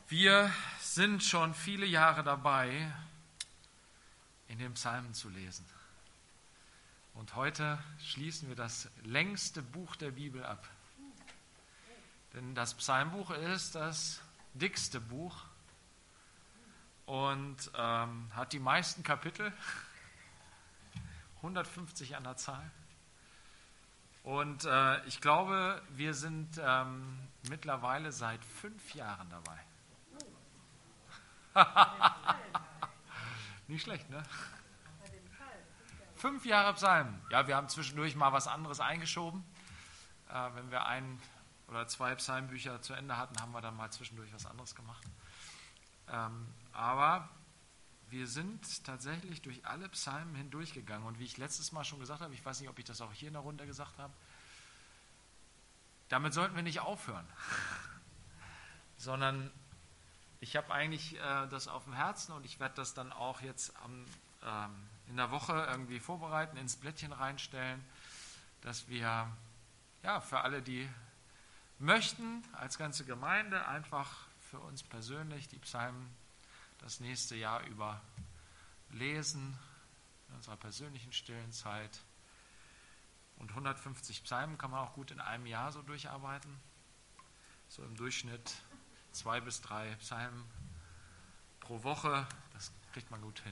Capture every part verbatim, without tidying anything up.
Wir sind schon viele Jahre dabei, in den Psalmen zu lesen. Und heute schließen wir das längste Buch der Bibel ab. Denn das Psalmbuch ist das dickste Buch und ähm, hat die meisten Kapitel, hundertfünfzig an der Zahl. Und äh, ich glaube, wir sind ähm, mittlerweile seit fünf Jahren dabei. Nicht schlecht, ne? Fünf Jahre Psalmen. Ja, wir haben zwischendurch mal was anderes eingeschoben. Äh, wenn wir ein oder zwei Psalmbücher zu Ende hatten, haben wir dann mal zwischendurch was anderes gemacht. Ähm, aber wir sind tatsächlich durch alle Psalmen hindurchgegangen. Und wie ich letztes Mal schon gesagt habe, ich weiß nicht, ob ich das auch hier in der Runde gesagt habe, damit sollten wir nicht aufhören. Sondern ich habe eigentlich äh, das auf dem Herzen und ich werde das dann auch jetzt am, ähm, in der Woche irgendwie vorbereiten, ins Blättchen reinstellen, dass wir ja für alle, die möchten, als ganze Gemeinde einfach für uns persönlich die Psalmen das nächste Jahr über lesen, in unserer persönlichen stillen Zeit. Und hundertfünfzig Psalmen kann man auch gut in einem Jahr so durcharbeiten. So im Durchschnitt zwei bis drei Psalmen pro Woche, das kriegt man gut hin.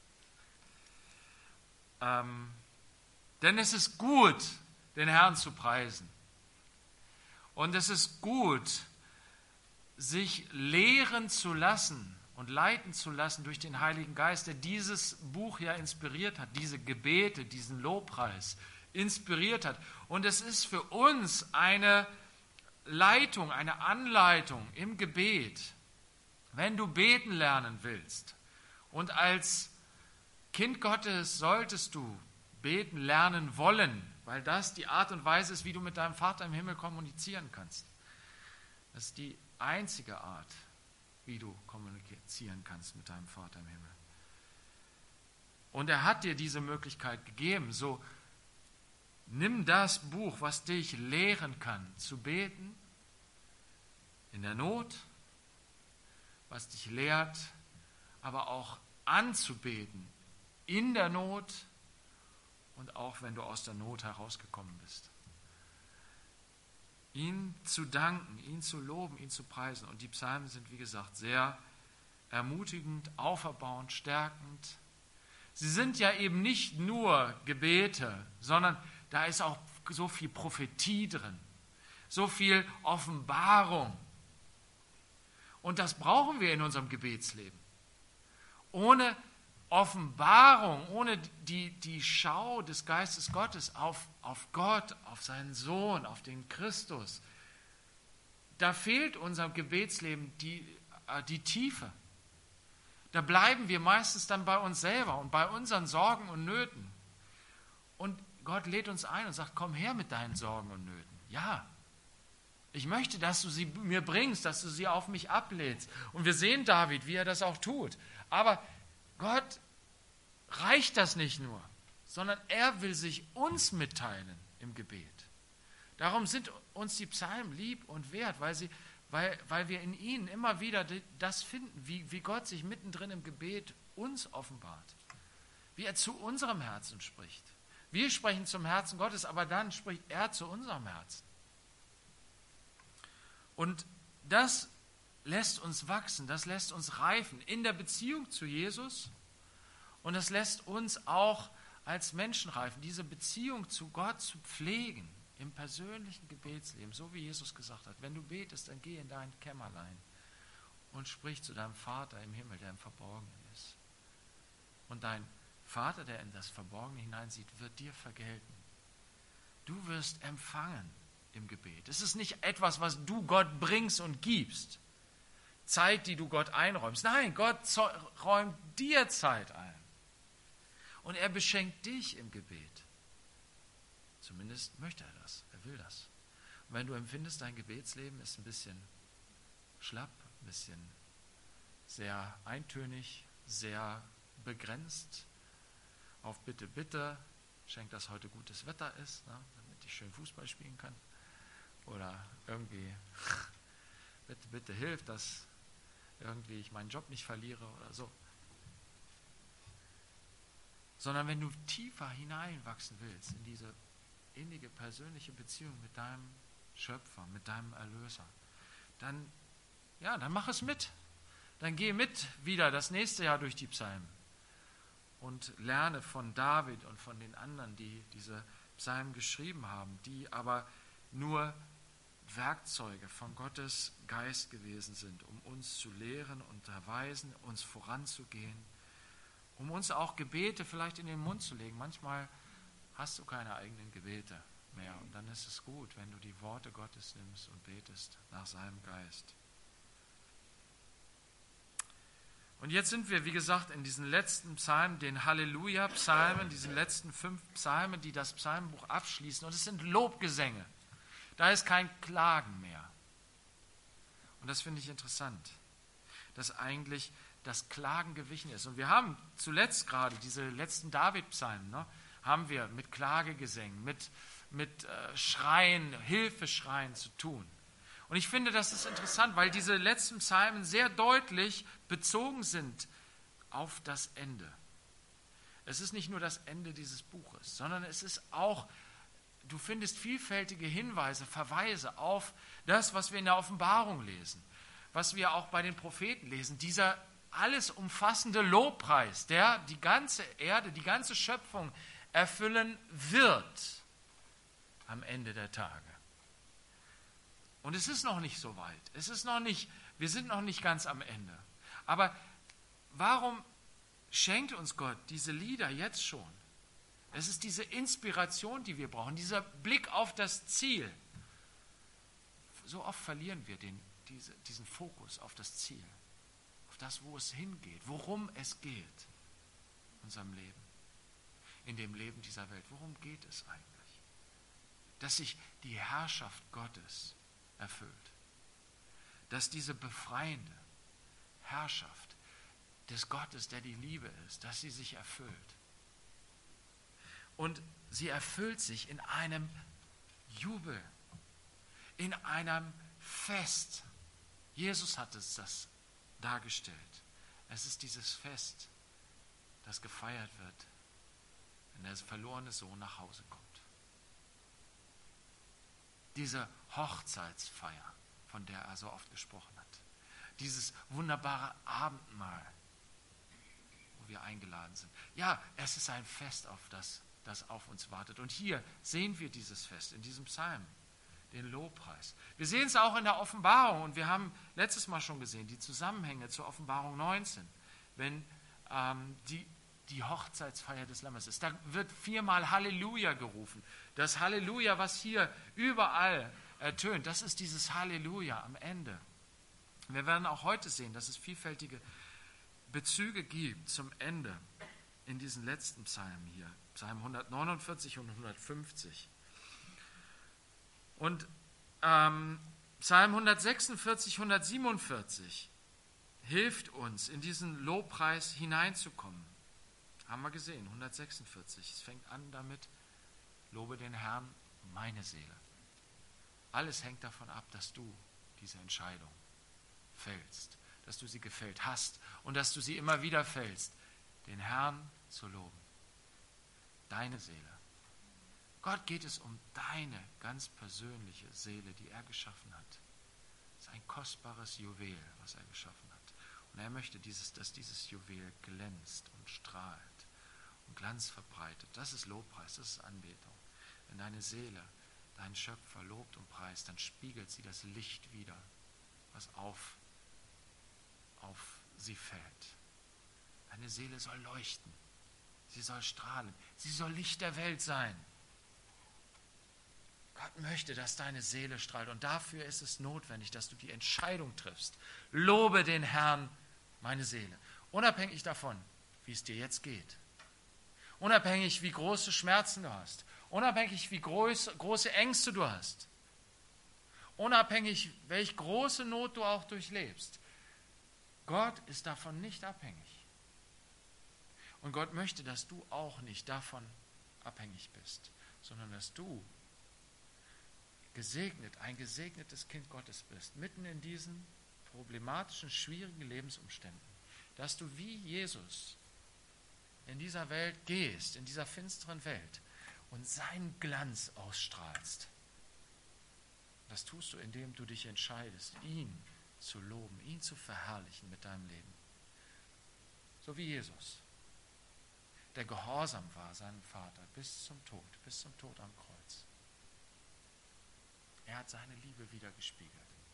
Ähm, denn es ist gut, den Herrn zu preisen. Und es ist gut, sich lehren zu lassen und leiten zu lassen durch den Heiligen Geist, der dieses Buch ja inspiriert hat, diese Gebete, diesen Lobpreis inspiriert hat. Und es ist für uns eine Leitung, eine Anleitung im Gebet. Wenn du beten lernen willst und als Kind Gottes solltest du beten lernen wollen, weil das die Art und Weise ist, wie du mit deinem Vater im Himmel kommunizieren kannst. Das ist die einzige Art, wie du kommunizieren kannst mit deinem Vater im Himmel. Und er hat dir diese Möglichkeit gegeben. So, nimm das Buch, was dich lehren kann, zu beten, in der Not, was dich lehrt, aber auch anzubeten, in der Not und auch wenn du aus der Not herausgekommen bist. Ihn zu danken, ihn zu loben, ihn zu preisen. Und die Psalmen sind, wie gesagt, sehr ermutigend, auferbauend, stärkend. Sie sind ja eben nicht nur Gebete, sondern da ist auch so viel Prophetie drin, so viel Offenbarung. Und das brauchen wir in unserem Gebetsleben. Ohne Offenbarung, ohne die, die Schau des Geistes Gottes auf, auf Gott, auf seinen Sohn, auf den Christus, da fehlt unserem Gebetsleben die, die Tiefe. Da bleiben wir meistens dann bei uns selber und bei unseren Sorgen und Nöten. Und Gott lädt uns ein und sagt, komm her mit deinen Sorgen und Nöten. Ja, ich möchte, dass du sie mir bringst, dass du sie auf mich ablädst. Und wir sehen David, wie er das auch tut. Aber Gott reicht das nicht nur, sondern er will sich uns mitteilen im Gebet. Darum sind uns die Psalmen lieb und wert, weil, sie, weil, weil wir in ihnen immer wieder das finden, wie, wie Gott sich mittendrin im Gebet uns offenbart. Wie er zu unserem Herzen spricht. Wir sprechen zum Herzen Gottes, aber dann spricht er zu unserem Herzen. Und das lässt uns wachsen, das lässt uns reifen in der Beziehung zu Jesus und das lässt uns auch als Menschen reifen, diese Beziehung zu Gott zu pflegen im persönlichen Gebetsleben, so wie Jesus gesagt hat, wenn du betest, dann geh in dein Kämmerlein und sprich zu deinem Vater im Himmel, der im Verborgenen ist. Und dein Vater, der in das Verborgene hineinsieht, wird dir vergelten. Du wirst empfangen im Gebet. Es ist nicht etwas, was du Gott bringst und gibst. Zeit, die du Gott einräumst. Nein, Gott räumt dir Zeit ein. Und er beschenkt dich im Gebet. Zumindest möchte er das. Er will das. Und wenn du empfindest, dein Gebetsleben ist ein bisschen schlapp, ein bisschen sehr eintönig, sehr begrenzt, auf Bitte, bitte, schenkt, dass heute gutes Wetter ist, ne, damit ich schön Fußball spielen kann. Oder irgendwie, bitte, bitte hilf, dass irgendwie ich meinen Job nicht verliere oder so. Sondern wenn du tiefer hineinwachsen willst in diese innige persönliche Beziehung mit deinem Schöpfer, mit deinem Erlöser, dann, ja, dann mach es mit. Dann geh mit wieder das nächste Jahr durch die Psalmen und lerne von David und von den anderen, die diese Psalmen geschrieben haben, die aber nur Werkzeuge von Gottes Geist gewesen sind, um uns zu lehren, unterweisen, uns voranzugehen, um uns auch Gebete vielleicht in den Mund zu legen. Manchmal hast du keine eigenen Gebete mehr und dann ist es gut, wenn du die Worte Gottes nimmst und betest nach seinem Geist. Und jetzt sind wir, wie gesagt, in diesen letzten Psalmen, den Halleluja-Psalmen, diesen letzten fünf Psalmen, die das Psalmenbuch abschließen. Und es sind Lobgesänge. Da ist kein Klagen mehr. Und das finde ich interessant, dass eigentlich das Klagen gewichen ist. Und wir haben zuletzt gerade diese letzten David-Psalmen, ne, haben wir mit Klagegesängen, mit, mit äh, Schreien, Hilfeschreien zu tun. Und ich finde, das ist interessant, weil diese letzten Psalmen sehr deutlich bezogen sind auf das Ende. Es ist nicht nur das Ende dieses Buches, sondern es ist auch, du findest vielfältige Hinweise, Verweise auf das, was wir in der Offenbarung lesen, was wir auch bei den Propheten lesen, dieser alles umfassende Lobpreis, der die ganze Erde, die ganze Schöpfung erfüllen wird am Ende der Tage. Und es ist noch nicht so weit. Es ist noch nicht, wir sind noch nicht ganz am Ende. Aber warum schenkt uns Gott diese Lieder jetzt schon? Es ist diese Inspiration, die wir brauchen, dieser Blick auf das Ziel. So oft verlieren wir den, diese, diesen Fokus auf das Ziel, auf das, wo es hingeht, worum es geht in unserem Leben, in dem Leben dieser Welt. Worum geht es eigentlich? Dass sich die Herrschaft Gottes erfüllt. Dass diese befreiende Herrschaft des Gottes, der die Liebe ist, dass sie sich erfüllt. Und sie erfüllt sich in einem Jubel, in einem Fest. Jesus hat es das dargestellt. Es ist dieses Fest, das gefeiert wird, wenn der verlorene Sohn nach Hause kommt. Diese Hochzeitsfeier, von der er so oft gesprochen hat. Dieses wunderbare Abendmahl, wo wir eingeladen sind. Ja, es ist ein Fest, auf das, das auf uns wartet. Und hier sehen wir dieses Fest, in diesem Psalm, den Lobpreis. Wir sehen es auch in der Offenbarung und wir haben letztes Mal schon gesehen, die Zusammenhänge zur Offenbarung neunzehn, wenn ähm, die die Hochzeitsfeier des Lammes ist. Da wird viermal Halleluja gerufen. Das Halleluja, was hier überall ertönt, das ist dieses Halleluja am Ende. Wir werden auch heute sehen, dass es vielfältige Bezüge gibt zum Ende in diesen letzten Psalmen hier, Psalm hundertneunundvierzig und hundertfünfzig. Und ähm, Psalm hundertsechsundvierzig, hundertsiebenundvierzig hilft uns, in diesen Lobpreis hineinzukommen. Haben wir gesehen, hundertsechsundvierzig. Es fängt an damit, lobe den Herrn, meine Seele. Alles hängt davon ab, dass du diese Entscheidung fällst, dass du sie gefällt hast und dass du sie immer wieder fällst, den Herrn zu loben. Deine Seele. Gott geht es um deine ganz persönliche Seele, die er geschaffen hat. Es ist ein kostbares Juwel, was er geschaffen hat. Und er möchte, dieses, dass dieses Juwel glänzt und strahlt und Glanz verbreitet. Das ist Lobpreis, das ist Anbetung. Wenn deine Seele deinen Schöpfer lobt und preist, dann spiegelt sie das Licht wider, was auf, auf sie fällt. Deine Seele soll leuchten, sie soll strahlen, sie soll Licht der Welt sein. Gott möchte, dass deine Seele strahlt und dafür ist es notwendig, dass du die Entscheidung triffst. Lobe den Herrn, meine Seele. Unabhängig davon, wie es dir jetzt geht. Unabhängig, wie große Schmerzen du hast. Unabhängig, wie groß, große Ängste du hast. Unabhängig, welche große Not du auch durchlebst. Gott ist davon nicht abhängig. Und Gott möchte, dass du auch nicht davon abhängig bist, sondern dass du gesegnet, ein gesegnetes Kind Gottes bist, mitten in diesen problematischen, schwierigen Lebensumständen, dass du wie Jesus in dieser Welt gehst, in dieser finsteren Welt und seinen Glanz ausstrahlst. Das tust du, indem du dich entscheidest, ihn zu loben, ihn zu verherrlichen mit deinem Leben. So wie Jesus, der gehorsam war seinem Vater bis zum Tod, bis zum Tod am Kreuz. Er hat seine Liebe widergespiegelt.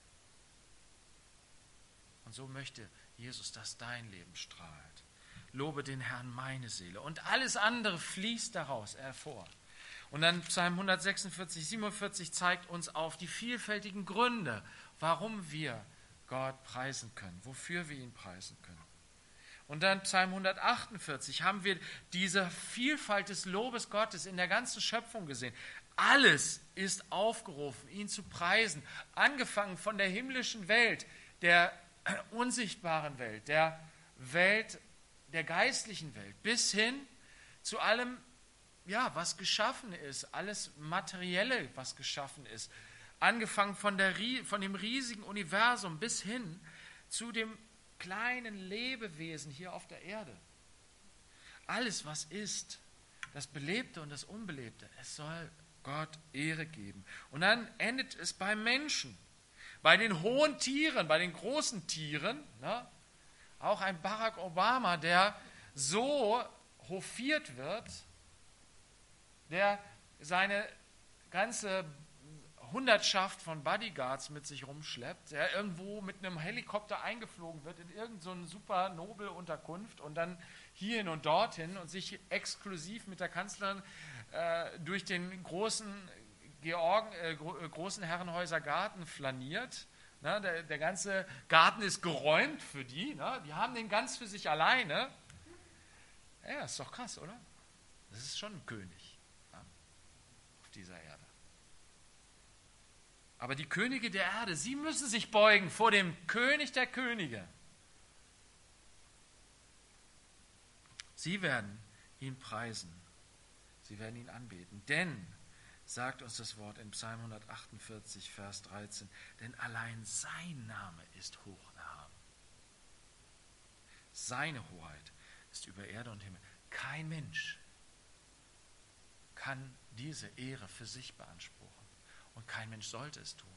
Und so möchte Jesus, dass dein Leben strahlt. Lobe den Herrn meine Seele. Und alles andere fließt daraus hervor. Und dann Psalm hundertsechsundvierzig, siebenundvierzig zeigt uns auf die vielfältigen Gründe, warum wir Gott preisen können, wofür wir ihn preisen können. Und dann Psalm hundertachtundvierzig haben wir diese Vielfalt des Lobes Gottes in der ganzen Schöpfung gesehen. Alles ist aufgerufen, ihn zu preisen, angefangen von der himmlischen Welt, der unsichtbaren Welt, der Welt, der geistlichen Welt, bis hin zu allem, ja, was geschaffen ist, alles Materielle, was geschaffen ist, angefangen von, der, von dem riesigen Universum bis hin zu dem kleinen Lebewesen hier auf der Erde. Alles, was ist, das Belebte und das Unbelebte, es soll Gott Ehre geben. Und dann endet es beim Menschen, bei den hohen Tieren, bei den großen Tieren, ne? Auch ein Barack Obama, der so hofiert wird, der seine ganze Hundertschaft von Bodyguards mit sich rumschleppt, der irgendwo mit einem Helikopter eingeflogen wird in irgendeine so super noble Unterkunft und dann hierhin und dorthin und sich exklusiv mit der Kanzlerin äh, durch den großen, Georgen, äh, großen Herrenhäuser Garten flaniert. Na, der, der ganze Garten ist geräumt für die. Na, die haben den ganz für sich alleine. Ja, ist doch krass, oder? Das ist schon ein König, ja, auf dieser Erde. Aber die Könige der Erde, sie müssen sich beugen vor dem König der Könige. Sie werden ihn preisen. Sie werden ihn anbeten. Denn, sagt uns das Wort in Psalm hundertachtundvierzig, Vers dreizehn, denn allein sein Name ist hoch erhaben. Seine Hoheit ist über Erde und Himmel. Kein Mensch kann diese Ehre für sich beanspruchen. Und kein Mensch sollte es tun.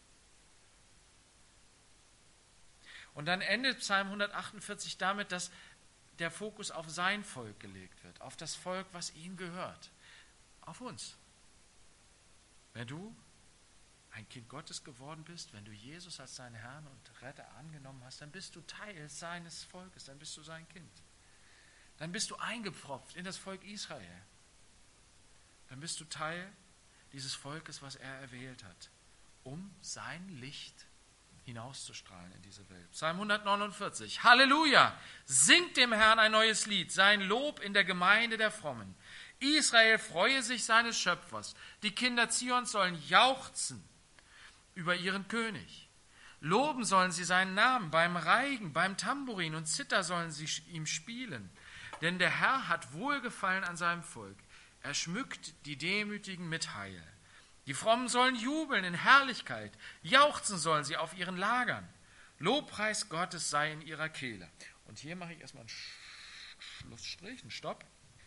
Und dann endet Psalm hundertachtundvierzig damit, dass der Fokus auf sein Volk gelegt wird, auf das Volk, was ihm gehört, auf uns. Wenn du ein Kind Gottes geworden bist, wenn du Jesus als deinen Herrn und Retter angenommen hast, dann bist du Teil seines Volkes, dann bist du sein Kind. Dann bist du eingepfropft in das Volk Israel. Dann bist du Teil dieses Volkes, was er erwählt hat, um sein Licht hinauszustrahlen in diese Welt. Psalm hundertneunundvierzig. Halleluja! Singt dem Herrn ein neues Lied, sein Lob in der Gemeinde der Frommen. Israel freue sich seines Schöpfers. Die Kinder Zions sollen jauchzen über ihren König. Loben sollen sie seinen Namen beim Reigen, beim Tambourin und Zither sollen sie ihm spielen. Denn der Herr hat Wohlgefallen an seinem Volk. Er schmückt die Demütigen mit Heil. Die Frommen sollen jubeln in Herrlichkeit. Jauchzen sollen sie auf ihren Lagern. Lobpreis Gottes sei in ihrer Kehle. Und hier mache ich erstmal einen Schlussstrich, einen Stopp.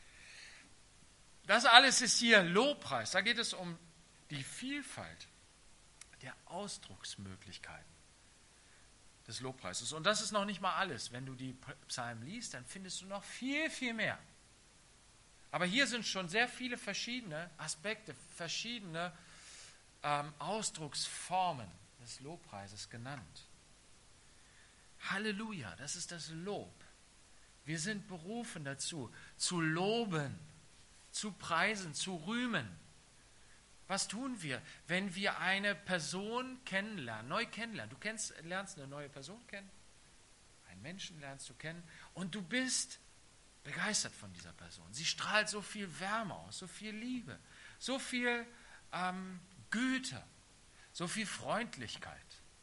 Das alles ist hier Lobpreis. Da geht es um die Vielfalt der Ausdrucksmöglichkeiten des Lobpreises. Und das ist noch nicht mal alles. Wenn du die Psalmen liest, dann findest du noch viel, viel mehr. Aber hier sind schon sehr viele verschiedene Aspekte, verschiedene ähm, Ausdrucksformen des Lobpreises genannt. Halleluja, das ist das Lob. Wir sind berufen dazu, zu loben, zu preisen, zu rühmen. Was tun wir, wenn wir eine Person kennenlernen, neu kennenlernen? Du kennst, lernst eine neue Person kennen, einen Menschen lernst du kennen und du bist begeistert von dieser Person. Sie strahlt so viel Wärme aus, so viel Liebe, so viel ähm, Güte, so viel Freundlichkeit,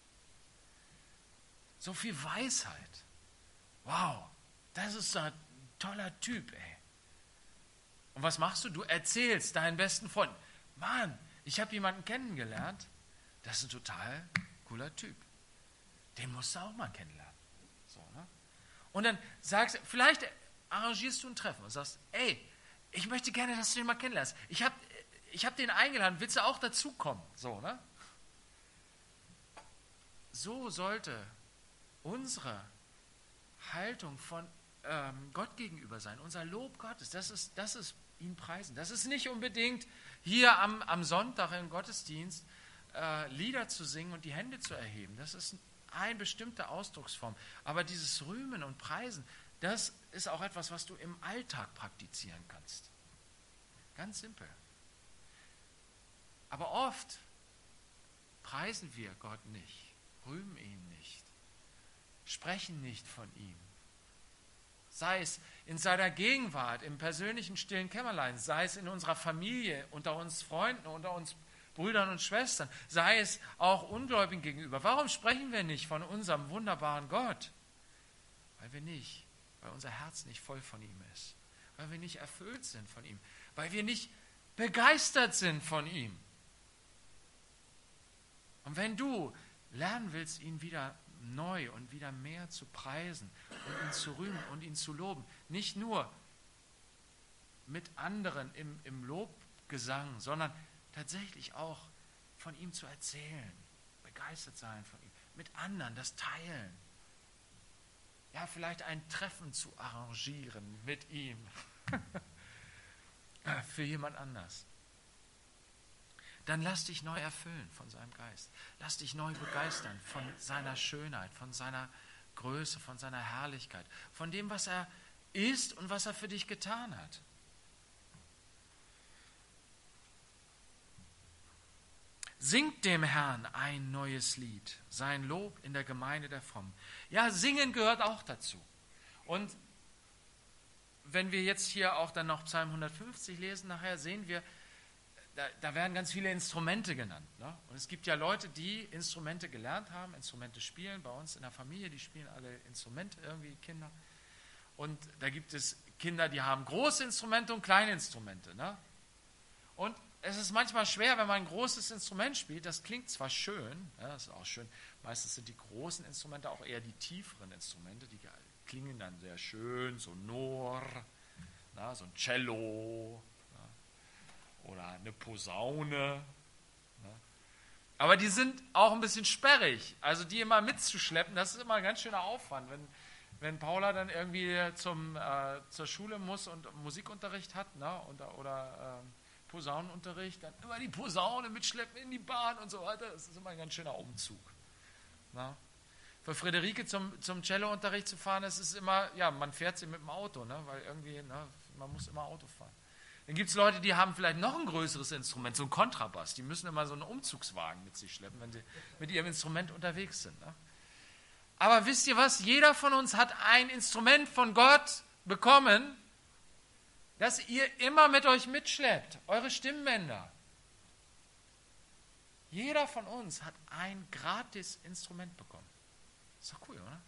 so viel Weisheit. Wow, das ist ein toller Typ, ey. Und was machst du? Du erzählst deinen besten Freund, Mann, ich habe jemanden kennengelernt, das ist ein total cooler Typ. Den musst du auch mal kennenlernen. So, ne? Und dann sagst du, vielleicht arrangierst du ein Treffen und sagst, ey, ich möchte gerne, dass du den mal kennenlernst. Ich habe ich hab den eingeladen, willst du auch dazukommen? So, ne? So sollte unsere Haltung von ähm, Gott gegenüber sein, unser Lob Gottes. Das ist, das ist ihn preisen. Das ist nicht unbedingt hier am, am Sonntag im Gottesdienst äh, Lieder zu singen und die Hände zu erheben. Das ist eine bestimmte Ausdrucksform. Aber dieses Rühmen und Preisen, das ist auch etwas, was du im Alltag praktizieren kannst. Ganz simpel. Aber oft preisen wir Gott nicht, rühmen ihn nicht, sprechen nicht von ihm. Sei es in seiner Gegenwart, im persönlichen stillen Kämmerlein, sei es in unserer Familie, unter uns Freunden, unter uns Brüdern und Schwestern, sei es auch Ungläubigen gegenüber. Warum sprechen wir nicht von unserem wunderbaren Gott? Weil wir nicht, weil unser Herz nicht voll von ihm ist, weil wir nicht erfüllt sind von ihm, weil wir nicht begeistert sind von ihm. Und wenn du lernen willst, ihn wieder neu und wieder mehr zu preisen und ihn zu rühmen und ihn zu loben, nicht nur mit anderen im, im Lobgesang, sondern tatsächlich auch von ihm zu erzählen, begeistert sein von ihm, mit anderen das teilen, ja, vielleicht ein Treffen zu arrangieren mit ihm für jemand anders. Dann lass dich neu erfüllen von seinem Geist. Lass dich neu begeistern von seiner Schönheit, von seiner Größe, von seiner Herrlichkeit, von dem, was er ist und was er für dich getan hat. Singt dem Herrn ein neues Lied, sein Lob in der Gemeinde der Frommen. Ja, singen gehört auch dazu. Und wenn wir jetzt hier auch dann noch Psalm hundertfünfzig lesen, nachher sehen wir, Da, da werden ganz viele Instrumente genannt. Ne? Und es gibt ja Leute, die Instrumente gelernt haben, Instrumente spielen. Bei uns in der Familie, die spielen alle Instrumente irgendwie, Kinder. Und da gibt es Kinder, die haben große Instrumente und kleine Instrumente. Ne? Und es ist manchmal schwer, wenn man ein großes Instrument spielt. Das klingt zwar schön, ja, das ist auch schön. Meistens sind die großen Instrumente auch eher die tieferen Instrumente. Die klingen dann sehr schön, sonor, na, so ein Cello. Oder eine Posaune. Aber die sind auch ein bisschen sperrig. Also die immer mitzuschleppen, das ist immer ein ganz schöner Aufwand. Wenn, wenn Paula dann irgendwie zum, äh, zur Schule muss und Musikunterricht hat, ne, oder, oder äh, Posaunenunterricht, dann immer die Posaune mitschleppen in die Bahn und so weiter. Das ist immer ein ganz schöner Umzug. Ne? Für Friederike zum, zum Cellounterricht zu fahren, das ist immer, ja, man fährt sie mit dem Auto, ne, weil irgendwie, ne, man muss immer Auto fahren. Dann gibt es Leute, die haben vielleicht noch ein größeres Instrument, so ein Kontrabass. Die müssen immer so einen Umzugswagen mit sich schleppen, wenn sie mit ihrem Instrument unterwegs sind. Ne? Aber wisst ihr was? Jeder von uns hat ein Instrument von Gott bekommen, das ihr immer mit euch mitschleppt. Eure Stimmbänder. Jeder von uns hat ein gratis Instrument bekommen. Ist doch cool, oder?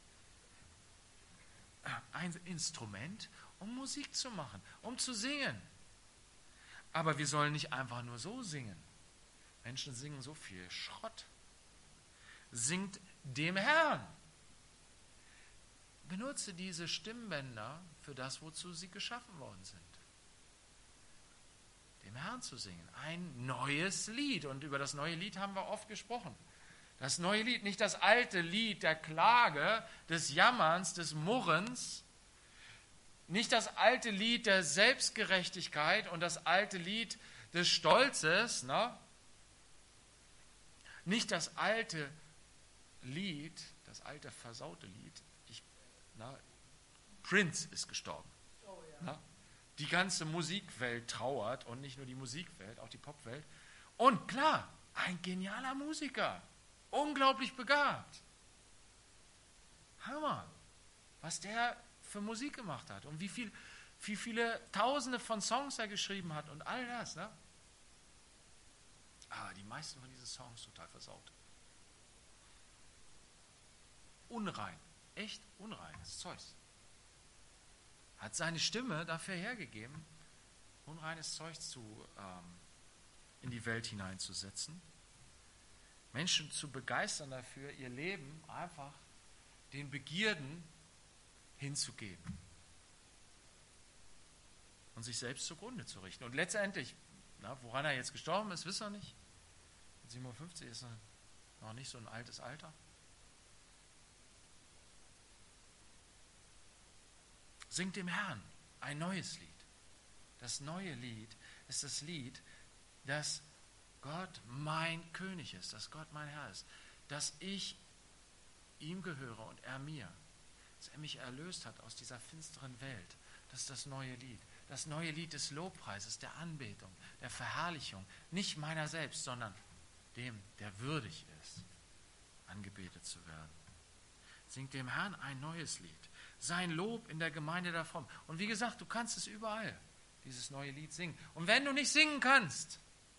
Ein Instrument, um Musik zu machen, um zu singen. Aber wir sollen nicht einfach nur so singen. Menschen singen so viel Schrott. Singt dem Herrn. Benutze diese Stimmbänder für das, wozu sie geschaffen worden sind. Dem Herrn zu singen. Ein neues Lied. Und über das neue Lied haben wir oft gesprochen. Das neue Lied, nicht das alte Lied der Klage, des Jammerns, des Murrens, nicht das alte Lied der Selbstgerechtigkeit und das alte Lied des Stolzes, ne? Nicht das alte Lied, das alte versaute Lied, ich, na, Prince ist gestorben. Oh, ja. Na? Die ganze Musikwelt trauert und nicht nur die Musikwelt, auch die Popwelt. Und klar, ein genialer Musiker, unglaublich begabt. Hammer, was der für Musik gemacht hat und wie, viel, wie viele Tausende von Songs er geschrieben hat und all das. Ne? Aber die meisten von diesen Songs total versaut. Unrein, echt unreines Zeugs. Hat seine Stimme dafür hergegeben, unreines Zeug zu, ähm, in die Welt hineinzusetzen. Menschen zu begeistern dafür, ihr Leben einfach den Begierden hinzugeben und sich selbst zugrunde zu richten. Und letztendlich, na, woran er jetzt gestorben ist, wissen wir nicht. siebenundfünfzig ist noch nicht so ein altes Alter. Singt dem Herrn ein neues Lied. Das neue Lied ist das Lied, dass Gott mein König ist, dass Gott mein Herr ist, dass ich ihm gehöre und er mir, dass er mich erlöst hat aus dieser finsteren Welt. Das ist das neue Lied. Das neue Lied des Lobpreises, der Anbetung, der Verherrlichung, nicht meiner selbst, sondern dem, der würdig ist, angebetet zu werden. Singt dem Herrn ein neues Lied. Sein Lob in der Gemeinde der Frommen. Und wie gesagt, du kannst es überall, dieses neue Lied singen. Und wenn du nicht singen kannst,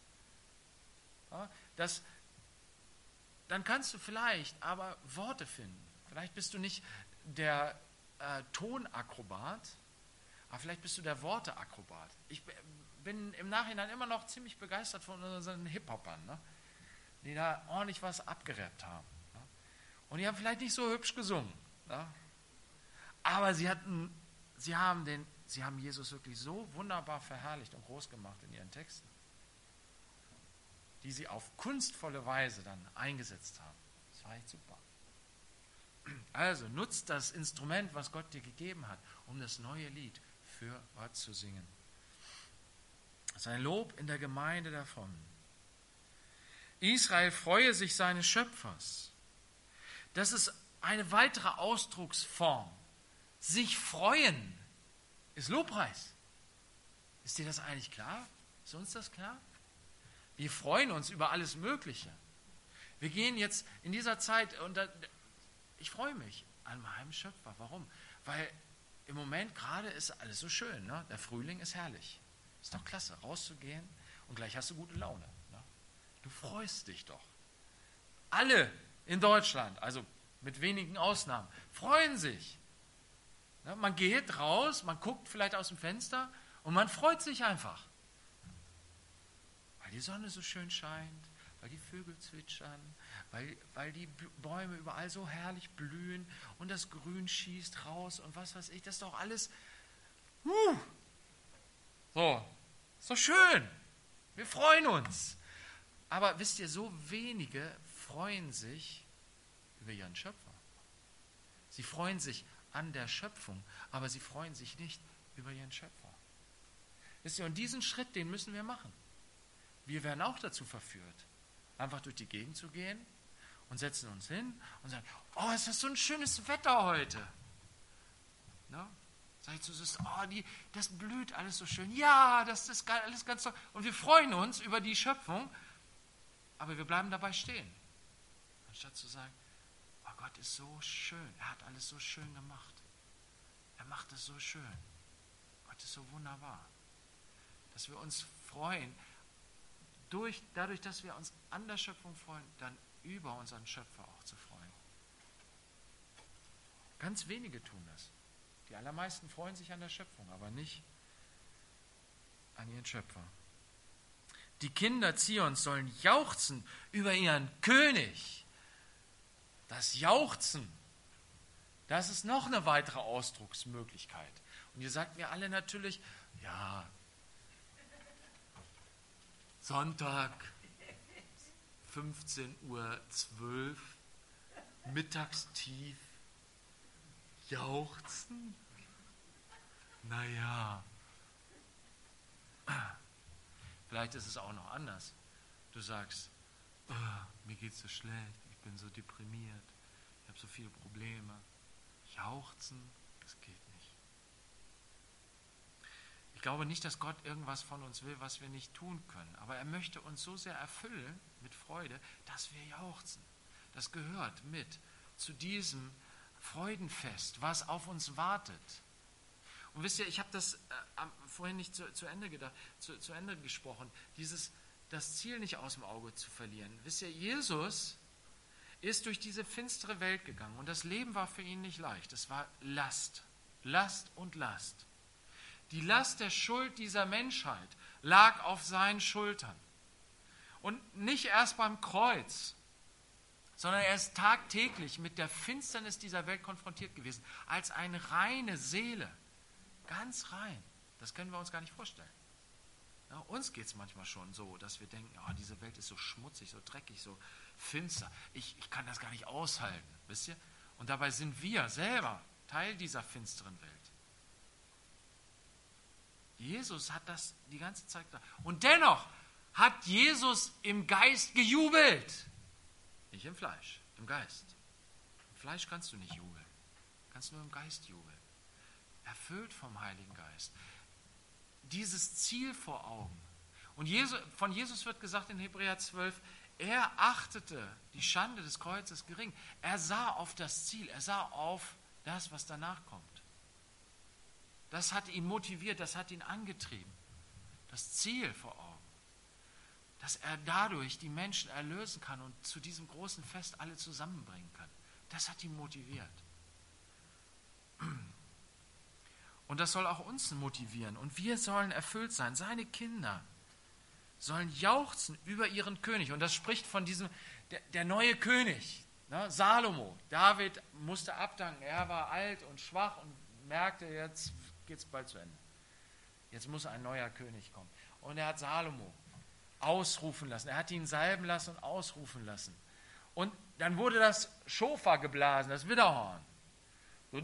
ja, das, dann kannst du vielleicht aber Worte finden. Vielleicht bist du nicht der äh, Tonakrobat, aber vielleicht bist du der Worteakrobat. Ich bin im Nachhinein immer noch ziemlich begeistert von unseren Hip-Hopern, ne, die da ordentlich was abgerappt haben. Ne. Und die haben vielleicht nicht so hübsch gesungen, ne, aber sie, hatten, sie, haben den, sie haben Jesus wirklich so wunderbar verherrlicht und groß gemacht in ihren Texten, die sie auf kunstvolle Weise dann eingesetzt haben. Das war echt super. Also nutzt das Instrument, was Gott dir gegeben hat, um das neue Lied für Gott zu singen. Sein Lob in der Gemeinde der Frommen. Israel freue sich seines Schöpfers. Das ist eine weitere Ausdrucksform. Sich freuen ist Lobpreis. Ist dir das eigentlich klar? Ist uns das klar? Wir freuen uns über alles Mögliche. Wir gehen jetzt in dieser Zeit, und da, ich freue mich an meinem Schöpfer. Warum? Weil im Moment gerade ist alles so schön. Ne? Der Frühling ist herrlich. Ist doch klasse, rauszugehen und gleich hast du gute Laune. Ne? Du freust dich doch. Alle in Deutschland, also mit wenigen Ausnahmen, freuen sich. Ne? Man geht raus, man guckt vielleicht aus dem Fenster und man freut sich einfach. Weil die Sonne so schön scheint, weil die Vögel zwitschern, weil, weil die Bäume überall so herrlich blühen und das Grün schießt raus und was weiß ich, das ist doch alles uh, so, so schön. Wir freuen uns. Aber wisst ihr, so wenige freuen sich über ihren Schöpfer. Sie freuen sich an der Schöpfung, aber sie freuen sich nicht über ihren Schöpfer. Wisst ihr, und diesen Schritt, den müssen wir machen. Wir werden auch dazu verführt, einfach durch die Gegend zu gehen und setzen uns hin und sagen, oh, ist das so ein schönes Wetter heute. Ne? Sag ich zu so, oh, die, das blüht alles so schön. Ja, das ist alles ganz toll. Und wir freuen uns über die Schöpfung, aber wir bleiben dabei stehen. Anstatt zu sagen, oh, Gott ist so schön. Er hat alles so schön gemacht. Er macht es so schön. Gott ist so wunderbar. Dass wir uns freuen, durch, dadurch, dass wir uns an der Schöpfung freuen, dann über unseren Schöpfer auch zu freuen. Ganz wenige tun das. Die allermeisten freuen sich an der Schöpfung, aber nicht an ihren Schöpfer. Die Kinder Zions sollen jauchzen über ihren König. Das Jauchzen, das ist noch eine weitere Ausdrucksmöglichkeit. Und ihr sagt mir alle natürlich, ja, Sonntag, fünfzehn Uhr zwölf, mittagstief, jauchzen? Naja, vielleicht ist es auch noch anders. Du sagst, oh, mir geht es so schlecht, ich bin so deprimiert, ich habe so viele Probleme. Jauchzen, das geht nicht. Ich glaube nicht, dass Gott irgendwas von uns will, was wir nicht tun können. Aber er möchte uns so sehr erfüllen mit Freude, dass wir jauchzen. Das gehört mit zu diesem Freudenfest, was auf uns wartet. Und wisst ihr, ich habe das äh, vorhin nicht zu, zu Ende gedacht, zu, zu Ende gesprochen, dieses, das Ziel nicht aus dem Auge zu verlieren. Wisst ihr, Jesus ist durch diese finstere Welt gegangen und das Leben war für ihn nicht leicht. Es war Last, Last und Last. Die Last der Schuld dieser Menschheit lag auf seinen Schultern. Und nicht erst beim Kreuz, sondern er ist tagtäglich mit der Finsternis dieser Welt konfrontiert gewesen, als eine reine Seele, ganz rein. Das können wir uns gar nicht vorstellen. Ja, uns geht es manchmal schon so, dass wir denken, oh, diese Welt ist so schmutzig, so dreckig, so finster. Ich, ich kann das gar nicht aushalten, wisst ihr? Und dabei sind wir selber Teil dieser finsteren Welt. Jesus hat das die ganze Zeit gesagt. Und dennoch hat Jesus im Geist gejubelt. Nicht im Fleisch, im Geist. Im Fleisch kannst du nicht jubeln. Du kannst nur im Geist jubeln. Erfüllt vom Heiligen Geist. Dieses Ziel vor Augen. Und Jesus, von Jesus wird gesagt in Hebräer zwölf, er achtete die Schande des Kreuzes gering. Er sah auf das Ziel, er sah auf das, was danach kommt. Das hat ihn motiviert, das hat ihn angetrieben. Das Ziel vor Augen. Dass er dadurch die Menschen erlösen kann und zu diesem großen Fest alle zusammenbringen kann. Das hat ihn motiviert. Und das soll auch uns motivieren. Und wir sollen erfüllt sein. Seine Kinder sollen jauchzen über ihren König. Und das spricht von diesem, der, der neue König, ne? Salomo. David musste abdanken. Er war alt und schwach und merkte, jetzt geht es bald zu Ende. Jetzt muss ein neuer König kommen. Und er hat Salomo ausrufen lassen. Er hat ihn salben lassen und ausrufen lassen. Und dann wurde das Schofar geblasen, das Widderhorn. So,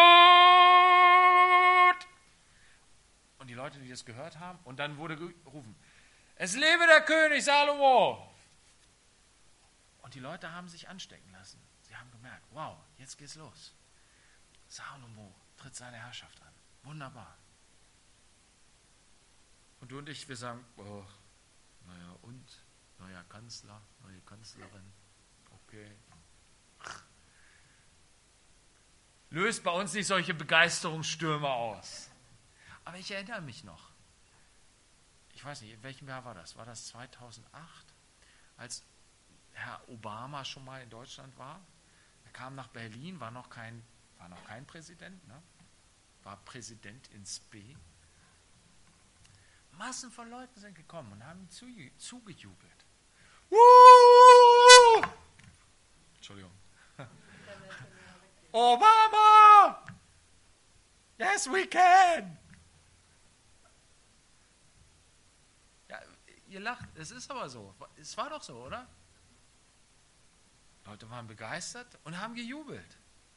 und die Leute, die das gehört haben, und dann wurde gerufen, es lebe der König Salomo. Und die Leute haben sich anstecken lassen. Sie haben gemerkt, wow, jetzt geht's los. Salomo tritt seine Herrschaft an. Wunderbar. Und du und ich, wir sagen, oh, naja, und? Neuer Kanzler, neue Kanzlerin, okay. Löst bei uns nicht solche Begeisterungsstürme aus. Aber ich erinnere mich noch. Ich weiß nicht, in welchem Jahr war das? War das zweitausendacht? Als Herr Obama schon mal in Deutschland war? Er kam nach Berlin, war noch kein, war noch kein Präsident, ne? War Präsident in Spee. Massen von Leuten sind gekommen und haben ihm zuge- zugejubelt. Uh! Entschuldigung. Obama! Yes, we can! Ja, ihr lacht, es ist aber so. Es war doch so, oder? Leute waren begeistert und haben gejubelt.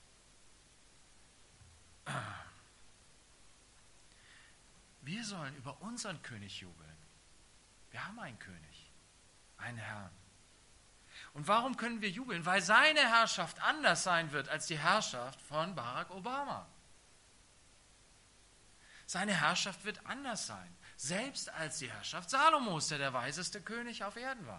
Wir sollen über unseren König jubeln. Wir haben einen König, einen Herrn. Und warum können wir jubeln? Weil seine Herrschaft anders sein wird als die Herrschaft von Barack Obama. Seine Herrschaft wird anders sein, selbst als die Herrschaft Salomos, der der weiseste König auf Erden war.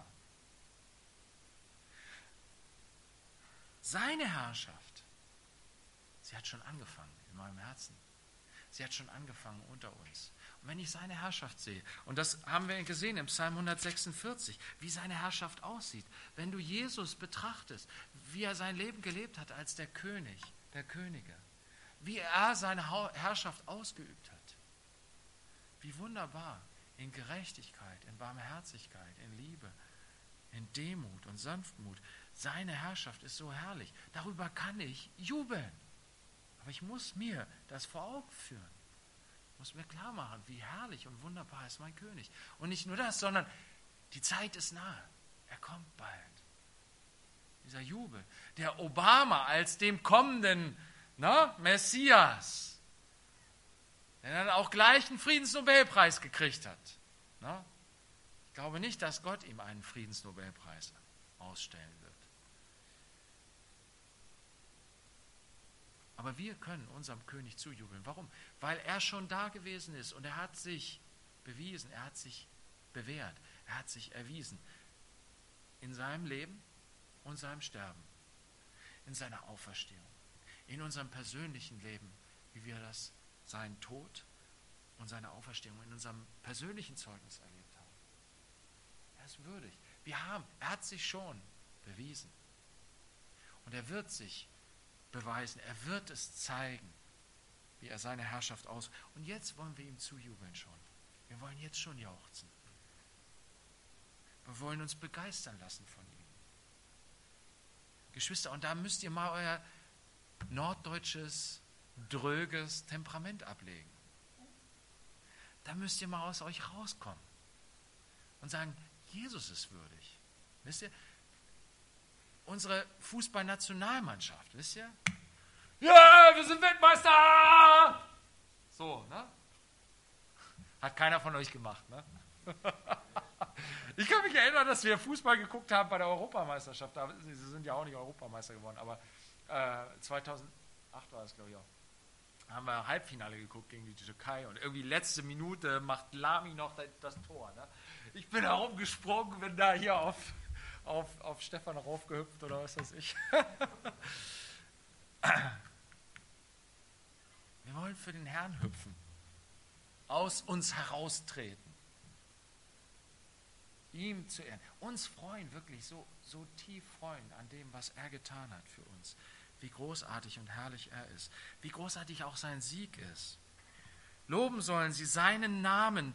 Seine Herrschaft, sie hat schon angefangen in meinem Herzen. Sie hat schon angefangen unter uns. Und wenn ich seine Herrschaft sehe, und das haben wir gesehen im Psalm hundertsechsundvierzig, wie seine Herrschaft aussieht, wenn du Jesus betrachtest, wie er sein Leben gelebt hat als der König der Könige, wie er seine Herrschaft ausgeübt hat, wie wunderbar, in Gerechtigkeit, in Barmherzigkeit, in Liebe, in Demut und Sanftmut. Seine Herrschaft ist so herrlich. Darüber kann ich jubeln. Aber ich muss mir das vor Augen führen. Ich muss mir klar machen, wie herrlich und wunderbar ist mein König. Und nicht nur das, sondern die Zeit ist nahe. Er kommt bald. Dieser Jubel. Der Obama als dem kommenden, ne, Messias, der dann auch gleich einen Friedensnobelpreis gekriegt hat. Ne? Ich glaube nicht, dass Gott ihm einen Friedensnobelpreis ausstellen wird. Aber wir können unserem König zujubeln. Warum? Weil er schon da gewesen ist und er hat sich bewiesen, er hat sich bewährt, er hat sich erwiesen. In seinem Leben und seinem Sterben, in seiner Auferstehung, in unserem persönlichen Leben, wie wir das, seinen Tod und seine Auferstehung in unserem persönlichen Zeugnis erlebt haben. Er ist würdig. Wir haben, er hat sich schon bewiesen. Und er wird sich beweisen, er wird es zeigen, wie er seine Herrschaft aus. Und jetzt wollen wir ihm zujubeln schon. Wir wollen jetzt schon jauchzen. Wir wollen uns begeistern lassen von ihm. Geschwister, und da müsst ihr mal euer norddeutsches, dröges Temperament ablegen. Da müsst ihr mal aus euch rauskommen und sagen, Jesus ist würdig. Wisst ihr, unsere Fußballnationalmannschaft, wisst ihr? Ja, wir sind Weltmeister! So, ne? Hat keiner von euch gemacht, ne? Ich kann mich erinnern, dass wir Fußball geguckt haben bei der Europameisterschaft. Sie sind ja auch nicht Europameister geworden, aber äh, zweitausendacht war es, glaube ich, auch. Da haben wir Halbfinale geguckt gegen die Türkei und irgendwie letzte Minute macht Lamy noch das Tor. Ne? Ich bin herumgesprungen, bin da hier auf, auf, auf Stefan raufgehüpft oder was weiß ich. Wir wollen für den Herrn hüpfen, aus uns heraustreten, ihm zu ehren, uns freuen, wirklich so, so tief freuen an dem, was er getan hat für uns. Wie großartig und herrlich er ist. Wie großartig auch sein Sieg ist. Loben sollen sie seinen Namen.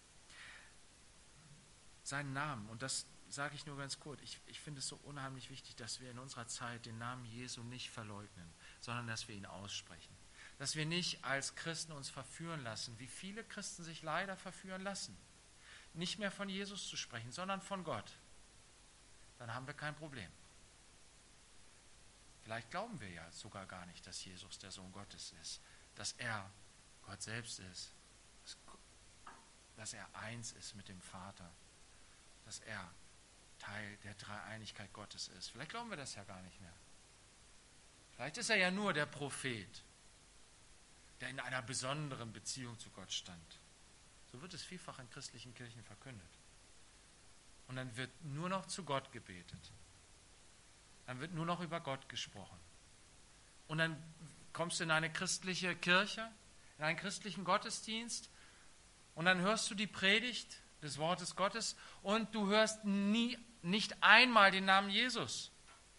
Seinen Namen. Und das sage ich nur ganz kurz. Ich, ich finde es so unheimlich wichtig, dass wir in unserer Zeit den Namen Jesu nicht verleugnen, sondern dass wir ihn aussprechen. Dass wir nicht als Christen uns verführen lassen, wie viele Christen sich leider verführen lassen. Nicht mehr von Jesus zu sprechen, sondern von Gott. Dann haben wir kein Problem. Vielleicht glauben wir ja sogar gar nicht, dass Jesus der Sohn Gottes ist, dass er Gott selbst ist, dass er eins ist mit dem Vater, dass er Teil der Dreieinigkeit Gottes ist. Vielleicht glauben wir das ja gar nicht mehr. Vielleicht ist er ja nur der Prophet, der in einer besonderen Beziehung zu Gott stand. So wird es vielfach in christlichen Kirchen verkündet. Und dann wird nur noch zu Gott gebetet. Dann wird nur noch über Gott gesprochen. Und dann kommst du in eine christliche Kirche, in einen christlichen Gottesdienst und dann hörst du die Predigt des Wortes Gottes und du hörst nie, nicht einmal den Namen Jesus.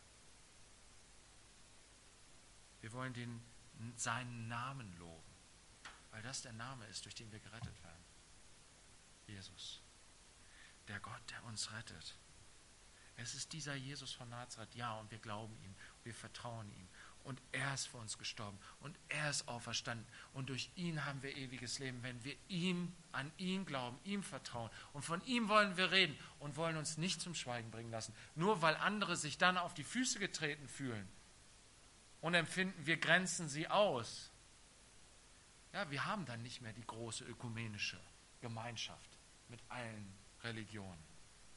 Wir wollen den, seinen Namen loben, weil das der Name ist, durch den wir gerettet werden. Jesus, der Gott, der uns rettet. Es ist dieser Jesus von Nazareth, ja, und wir glauben ihm, wir vertrauen ihm. Und er ist für uns gestorben und er ist auferstanden. Und durch ihn haben wir ewiges Leben, wenn wir ihm, an ihn glauben, ihm vertrauen. Und von ihm wollen wir reden und wollen uns nicht zum Schweigen bringen lassen. Nur weil andere sich dann auf die Füße getreten fühlen und empfinden, wir grenzen sie aus. Ja, wir haben dann nicht mehr die große ökumenische Gemeinschaft mit allen Religionen.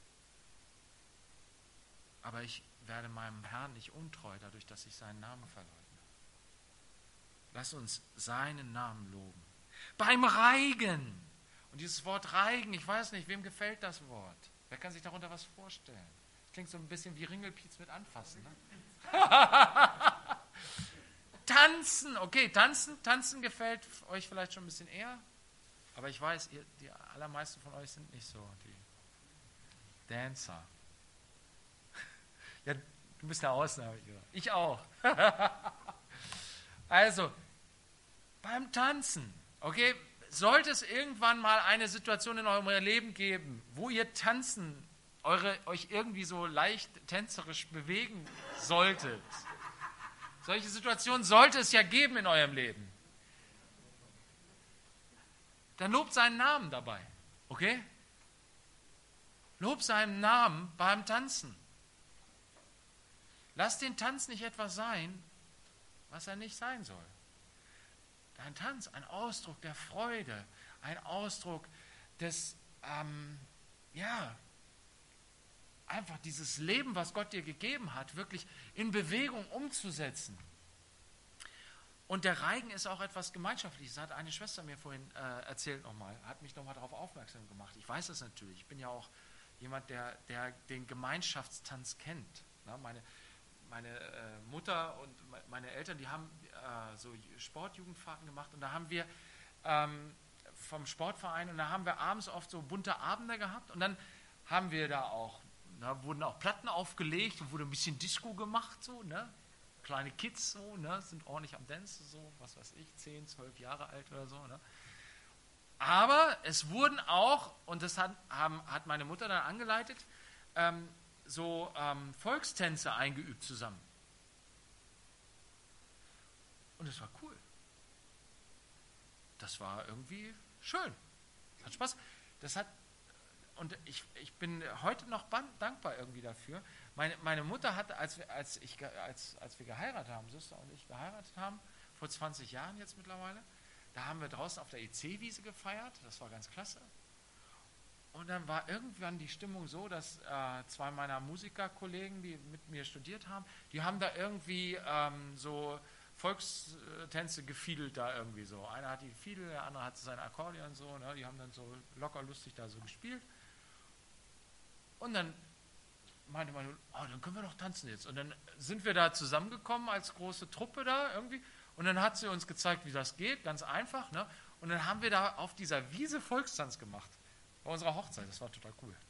Aber ich werde meinem Herrn nicht untreu, dadurch, dass ich seinen Namen verleugne. Lass uns seinen Namen loben. Beim Reigen. Und dieses Wort Reigen, ich weiß nicht, wem gefällt das Wort? Wer kann sich darunter was vorstellen? Das klingt so ein bisschen wie Ringelpiez mit Anfassen. Ne? Tanzen, okay, tanzen, tanzen gefällt euch vielleicht schon ein bisschen eher. Aber ich weiß, ihr, die allermeisten von euch sind nicht so die Dancer. Ja, du bist eine Ausnahme. Ich auch. Also, beim Tanzen, okay, sollte es irgendwann mal eine Situation in eurem Leben geben, wo ihr tanzen, eure, euch irgendwie so leicht tänzerisch bewegen solltet. Solche Situationen sollte es ja geben in eurem Leben. Dann lobt seinen Namen dabei, okay? Lob seinen Namen beim Tanzen. Lass den Tanz nicht etwas sein, was er nicht sein soll. Dein Tanz, ein Ausdruck der Freude, ein Ausdruck des, ähm, ja, einfach dieses Leben, was Gott dir gegeben hat, wirklich in Bewegung umzusetzen. Und der Reigen ist auch etwas Gemeinschaftliches. Das hat eine Schwester mir vorhin äh, erzählt nochmal, hat mich nochmal darauf aufmerksam gemacht. Ich weiß das natürlich. Ich bin ja auch jemand, der, der den Gemeinschaftstanz kennt. Na, meine meine äh, Mutter und meine Eltern, die haben äh, so Sportjugendfahrten gemacht und da haben wir ähm, vom Sportverein und da haben wir abends oft so bunte Abende gehabt und dann haben wir da auch, da wurden auch Platten aufgelegt und wurde ein bisschen Disco gemacht, so, ne? Kleine Kids so, ne? Sind ordentlich am Dancen, so, was weiß ich, zehn, zwölf Jahre alt oder so, ne? Aber es wurden auch, und das hat, haben, hat meine Mutter dann angeleitet, ähm, so ähm, Volkstänze eingeübt zusammen. Und es war cool. Das war irgendwie schön. Hat Spaß. Das hat, und ich, ich bin heute noch dankbar irgendwie dafür. Meine, meine Mutter hatte, als wir, als, ich, als, als wir geheiratet haben, Süster und ich geheiratet haben, vor zwanzig Jahren jetzt mittlerweile, da haben wir draußen auf der E C-Wiese gefeiert. Das war ganz klasse. Und dann war irgendwann die Stimmung so, dass äh, zwei meiner Musikerkollegen, die mit mir studiert haben, die haben da irgendwie ähm, so Volkstänze gefiedelt da irgendwie so. Einer hat die Fiedel, der andere hat sein Akkordeon so, ne? Die haben dann so locker lustig da so gespielt. Und dann meinte man, oh, dann können wir doch tanzen jetzt. Und dann sind wir da zusammengekommen als große Truppe da irgendwie. Und dann hat sie uns gezeigt, wie das geht, ganz einfach. Ne? Und dann haben wir da auf dieser Wiese Volkstanz gemacht. Bei unserer Hochzeit, das war total cool.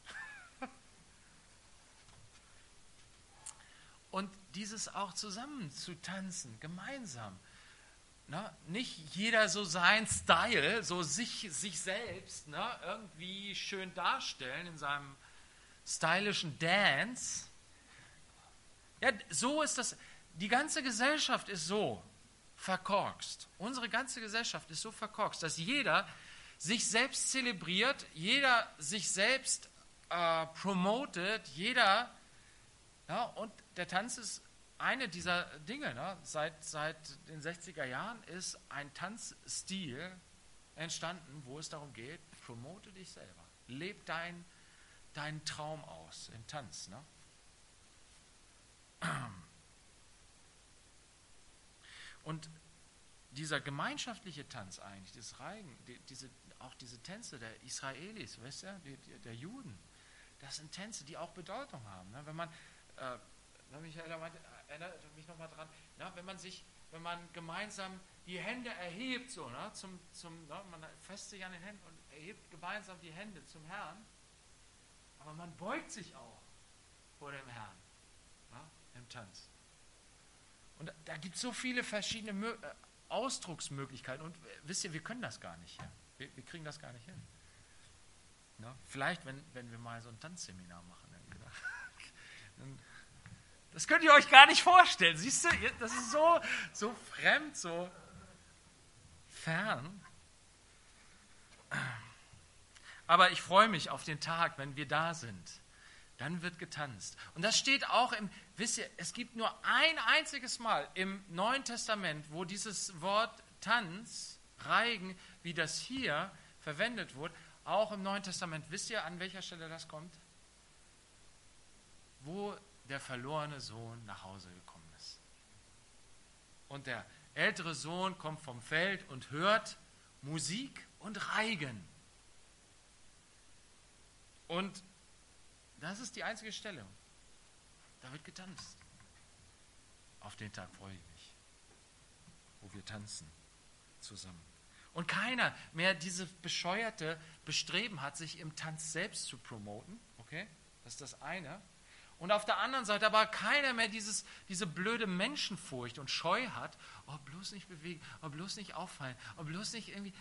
Und dieses auch zusammen zu tanzen, gemeinsam. Ne? Nicht jeder so sein Style, so sich, sich selbst ne? irgendwie schön darstellen in seinem stylischen Dance. Ja, so ist das. Die ganze Gesellschaft ist so verkorkst. Unsere ganze Gesellschaft ist so verkorkst, dass jeder sich selbst zelebriert, jeder sich selbst äh, promotet, jeder, ja, und der Tanz ist eine dieser Dinge. Ne? Seit, seit den sechziger Jahren ist ein Tanzstil entstanden, wo es darum geht, promote dich selber, leb dein, deinen Traum aus im Tanz. Ne? Und dieser gemeinschaftliche Tanz eigentlich, das Reigen, die, diese, auch diese Tänze der Israelis, weißt du, die, die, der Juden, das sind Tänze, die auch Bedeutung haben. Ne? Wenn man, äh, Michaela meinte, erinnert mich nochmal dran, na, wenn man sich, wenn man gemeinsam die Hände erhebt, so, ne, zum, zum, ne, man fasst sich an den Händen und erhebt gemeinsam die Hände zum Herrn, aber man beugt sich auch vor dem Herrn, ne, im Tanz. Und da, da gibt es so viele verschiedene Mö- Ausdrucksmöglichkeiten. Und wisst ihr, wir können das gar nicht. Ja? Wir, wir kriegen das gar nicht hin. Ja? Vielleicht, wenn, wenn wir mal so ein Tanzseminar machen. Dann, das könnt ihr euch gar nicht vorstellen. Siehst du, das ist so, so fremd, so fern. Aber ich freue mich auf den Tag, wenn wir da sind. Dann wird getanzt. Und das steht auch im, wisst ihr, es gibt nur ein einziges Mal im Neuen Testament, wo dieses Wort Tanz, Reigen, wie das hier verwendet wurde, auch im Neuen Testament. Wisst ihr, an welcher Stelle das kommt? Wo der verlorene Sohn nach Hause gekommen ist. Und der ältere Sohn kommt vom Feld und hört Musik und Reigen. Und das ist die einzige Stelle. Da wird getanzt. Auf den Tag freue ich mich, wo wir tanzen zusammen. Und keiner mehr dieses bescheuerte Bestreben hat, sich im Tanz selbst zu promoten. Okay? Das ist das eine. Und auf der anderen Seite aber keiner mehr dieses, diese blöde Menschenfurcht und Scheu hat. Oh, bloß nicht bewegen, oh, bloß nicht auffallen, oh, bloß nicht irgendwie...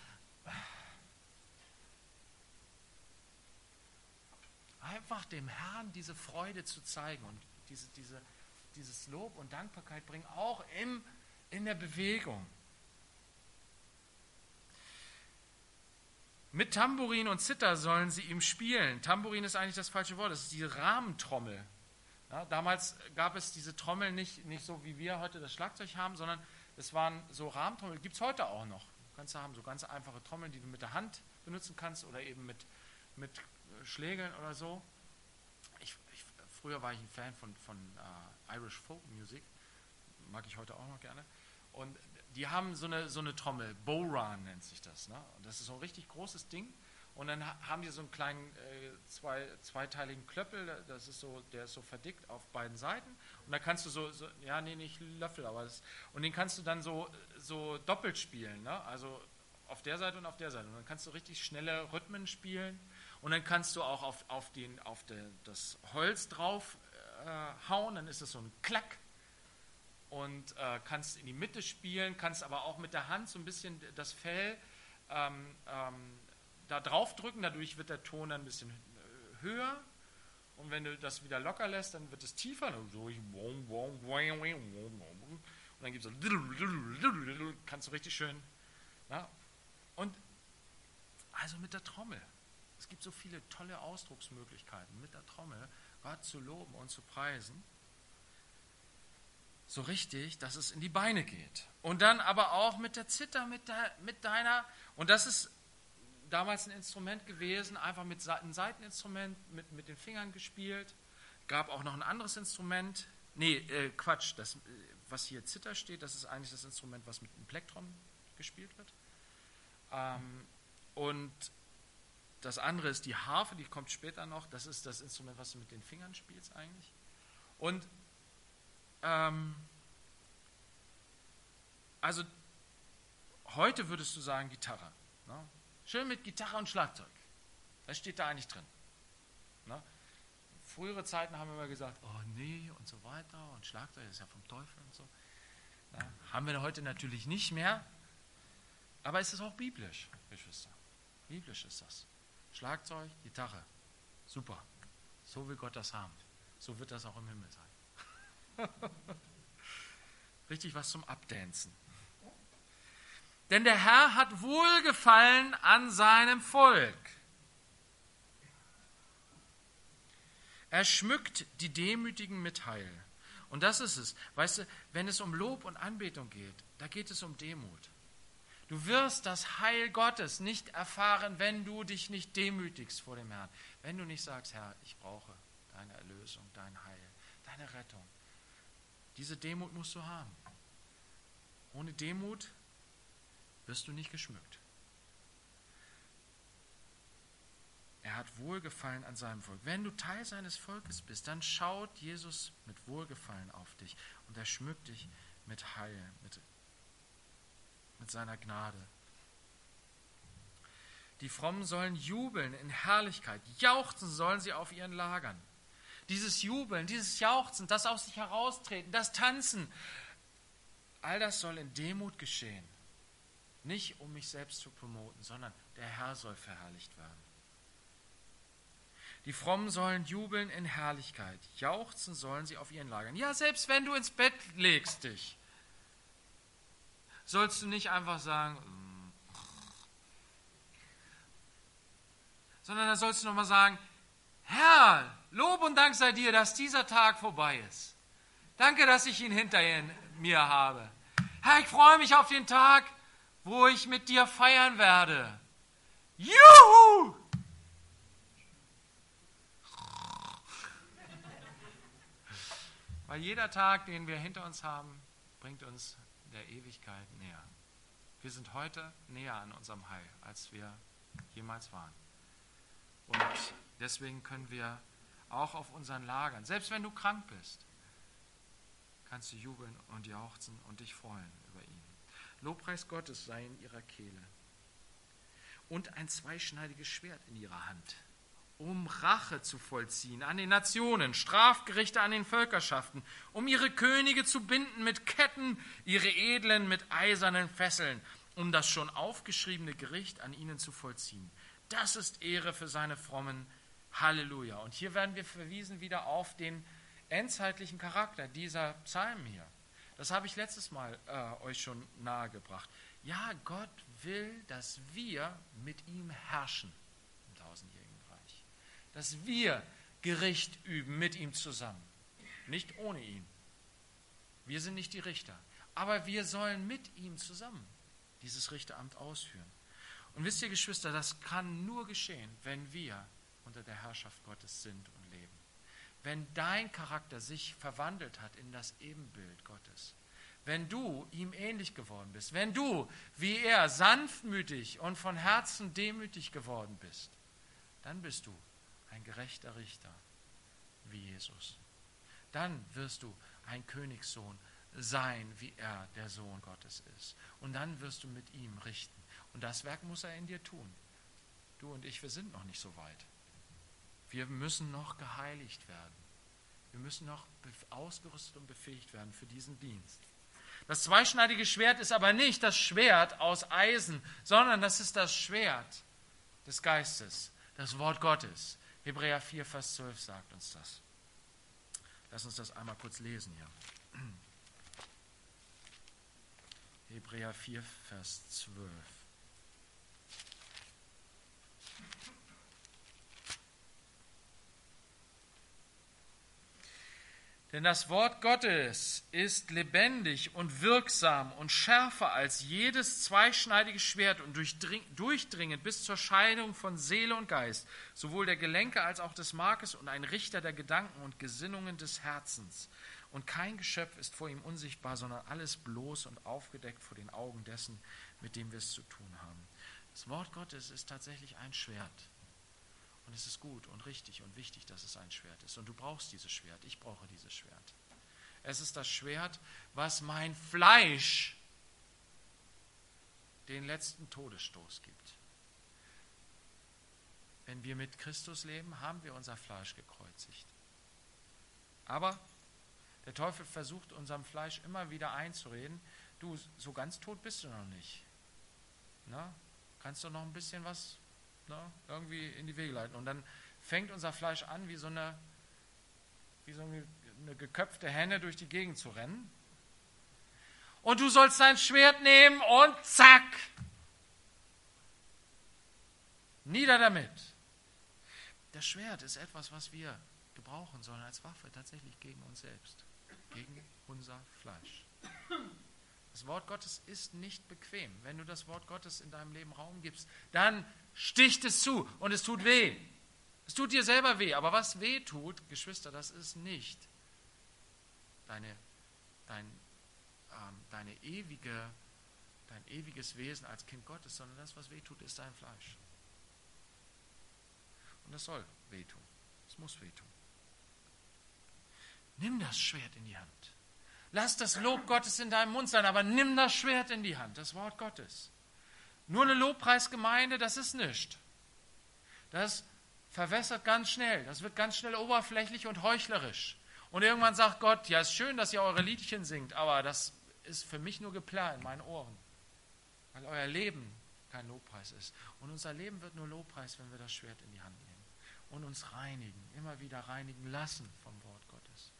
Einfach dem Herrn diese Freude zu zeigen und diese, diese, dieses Lob und Dankbarkeit bringen, auch im, in der Bewegung. Mit Tambourin und Zither sollen sie ihm spielen. Tambourin ist eigentlich das falsche Wort, das ist die Rahmentrommel. Ja, damals gab es diese Trommel nicht, nicht so, wie wir heute das Schlagzeug haben, sondern es waren so Rahmentrommeln, gibt es heute auch noch. Du kannst haben so ganz einfache Trommeln, die du mit der Hand benutzen kannst oder eben mit, mit Schlägeln oder so. Ich, ich, früher war ich ein Fan von, von uh, Irish Folk Music, mag ich heute auch noch gerne. Und die haben so eine, so eine Trommel, Bodhrán nennt sich das. Ne? Und das ist so ein richtig großes Ding. Und dann haben die so einen kleinen äh, zwei, zweiteiligen Klöppel, das ist so, der ist so verdickt auf beiden Seiten. Und da kannst du so, so ja, nee, nicht Löffel, aber das, und den kannst du dann so, so doppelt spielen. Ne? Also auf der Seite und auf der Seite. Und dann kannst du richtig schnelle Rhythmen spielen. Und dann kannst du auch auf, auf, den, auf den, das Holz drauf äh, hauen, dann ist es so ein Klack. Und äh, kannst in die Mitte spielen, kannst aber auch mit der Hand so ein bisschen das Fell ähm, ähm, da drauf drücken, dadurch wird der Ton dann ein bisschen äh, höher. Und wenn du das wieder locker lässt, dann wird es tiefer. Und Und dann gibt es so, kannst du richtig schön. Ja? Und also mit der Trommel. Es gibt so viele tolle Ausdrucksmöglichkeiten, mit der Trommel Gott zu loben und zu preisen. So richtig, dass es in die Beine geht. Und dann aber auch mit der Zither, mit, der, mit deiner, und das ist damals ein Instrument gewesen, einfach mit ein Saiteninstrument, mit, mit den Fingern gespielt. Gab auch noch ein anderes Instrument. Nee, äh, Quatsch, das, was hier Zither steht, das ist eigentlich das Instrument, was mit einem Plektron gespielt wird. Ähm, und das andere ist die Harfe, die kommt später noch. Das ist das Instrument, was du mit den Fingern spielst eigentlich. Und ähm, also heute würdest du sagen Gitarre. Ne? Schön mit Gitarre und Schlagzeug. Das steht da eigentlich drin. Ne? Frühere Zeiten haben wir immer gesagt, oh nee und so weiter und Schlagzeug ist ja vom Teufel und so. Ne? Haben wir heute natürlich nicht mehr. Aber es ist auch biblisch, Geschwister. Biblisch ist das. Schlagzeug, Gitarre. Super. So will Gott das haben. So wird das auch im Himmel sein. Richtig was zum Abdancen. Denn der Herr hat Wohlgefallen an seinem Volk. Er schmückt die Demütigen mit Heil. Und das ist es. Weißt du, wenn es um Lob und Anbetung geht, da geht es um Demut. Du wirst das Heil Gottes nicht erfahren, wenn du dich nicht demütigst vor dem Herrn. Wenn du nicht sagst, Herr, ich brauche deine Erlösung, dein Heil, deine Rettung. Diese Demut musst du haben. Ohne Demut wirst du nicht geschmückt. Er hat Wohlgefallen an seinem Volk. Wenn du Teil seines Volkes bist, dann schaut Jesus mit Wohlgefallen auf dich und er schmückt dich mit Heil, mit mit seiner Gnade. Die Frommen sollen jubeln in Herrlichkeit. Jauchzen sollen sie auf ihren Lagern. Dieses Jubeln, dieses Jauchzen, das aus sich heraustreten, das Tanzen, all das soll in Demut geschehen. Nicht um mich selbst zu promoten, sondern der Herr soll verherrlicht werden. Die Frommen sollen jubeln in Herrlichkeit. Jauchzen sollen sie auf ihren Lagern. Ja, selbst wenn du ins Bett legst dich, sollst du nicht einfach sagen, sondern da sollst du nochmal sagen, Herr, Lob und Dank sei dir, dass dieser Tag vorbei ist. Danke, dass ich ihn hinter mir habe. Herr, ich freue mich auf den Tag, wo ich mit dir feiern werde. Juhu! Weil jeder Tag, den wir hinter uns haben, bringt uns der Ewigkeit näher. Wir sind heute näher an unserem Heil, als wir jemals waren. Und deswegen können wir auch auf unseren Lagern, selbst wenn du krank bist, kannst du jubeln und jauchzen und dich freuen über ihn. Lobpreis Gottes sei in ihrer Kehle und ein zweischneidiges Schwert in ihrer Hand, um Rache zu vollziehen an den Nationen, Strafgerichte an den Völkerschaften, um ihre Könige zu binden mit Ketten, ihre Edlen mit eisernen Fesseln, um das schon aufgeschriebene Gericht an ihnen zu vollziehen. Das ist Ehre für seine Frommen. Halleluja. Und hier werden wir verwiesen wieder auf den endzeitlichen Charakter dieser Psalmen hier. Das habe ich letztes Mal äh, euch schon nahegebracht. Ja, Gott will, dass wir mit ihm herrschen im tausendjährigen Reich. Dass wir Gericht üben mit ihm zusammen. Nicht ohne ihn. Wir sind nicht die Richter. Aber wir sollen mit ihm zusammen dieses Richteramt ausführen. Und wisst ihr, Geschwister, das kann nur geschehen, wenn wir unter der Herrschaft Gottes sind und leben. Wenn dein Charakter sich verwandelt hat in das Ebenbild Gottes. Wenn du ihm ähnlich geworden bist. Wenn du, wie er, sanftmütig und von Herzen demütig geworden bist. Dann bist du ein gerechter Richter wie Jesus. Dann wirst du ein Königssohn sein, wie er der Sohn Gottes ist. Und dann wirst du mit ihm richten. Und das Werk muss er in dir tun. Du und ich, wir sind noch nicht so weit. Wir müssen noch geheiligt werden. Wir müssen noch ausgerüstet und befähigt werden für diesen Dienst. Das zweischneidige Schwert ist aber nicht das Schwert aus Eisen, sondern das ist das Schwert des Geistes, das Wort Gottes. Hebräer vier, Vers zwölf sagt uns das. Lass uns das einmal kurz lesen hier. Hebräer vier, Vers zwölf. Denn das Wort Gottes ist lebendig und wirksam und schärfer als jedes zweischneidige Schwert und durchdringend bis zur Scheidung von Seele und Geist, sowohl der Gelenke als auch des Markes, und ein Richter der Gedanken und Gesinnungen des Herzens. Und kein Geschöpf ist vor ihm unsichtbar, sondern alles bloß und aufgedeckt vor den Augen dessen, mit dem wir es zu tun haben. Das Wort Gottes ist tatsächlich ein Schwert. Und es ist gut und richtig und wichtig, dass es ein Schwert ist. Und du brauchst dieses Schwert. Ich brauche dieses Schwert. Es ist das Schwert, was mein Fleisch den letzten Todesstoß gibt. Wenn wir mit Christus leben, haben wir unser Fleisch gekreuzigt. Aber der Teufel versucht unserem Fleisch immer wieder einzureden, du, so ganz tot bist du noch nicht. Na, kannst du noch ein bisschen was na, irgendwie in die Wege leiten. Und dann fängt unser Fleisch an, wie so eine, wie so eine, eine geköpfte Henne durch die Gegend zu rennen. Und du sollst dein Schwert nehmen und zack! Nieder damit. Das Schwert ist etwas, was wir gebrauchen sollen als Waffe tatsächlich gegen uns selbst, gegen unser Fleisch. Das Wort Gottes ist nicht bequem. Wenn du das Wort Gottes in deinem Leben Raum gibst, dann sticht es zu und es tut weh. Es tut dir selber weh, aber was weh tut, Geschwister, das ist nicht deine, dein, ähm, deine ewige, dein ewiges Wesen als Kind Gottes, sondern das, was weh tut, ist dein Fleisch. Und das soll wehtun. Es muss wehtun. Nimm das Schwert in die Hand. Lass das Lob Gottes in deinem Mund sein, aber nimm das Schwert in die Hand, das Wort Gottes. Nur eine Lobpreisgemeinde, das ist nichts. Das verwässert ganz schnell. Das wird ganz schnell oberflächlich und heuchlerisch. Und irgendwann sagt Gott, ja, ist schön, dass ihr eure Liedchen singt, aber das ist für mich nur Geplärr in meinen Ohren. Weil euer Leben kein Lobpreis ist. Und unser Leben wird nur Lobpreis, wenn wir das Schwert in die Hand nehmen. Und uns reinigen, immer wieder reinigen lassen vom Wort Gottes.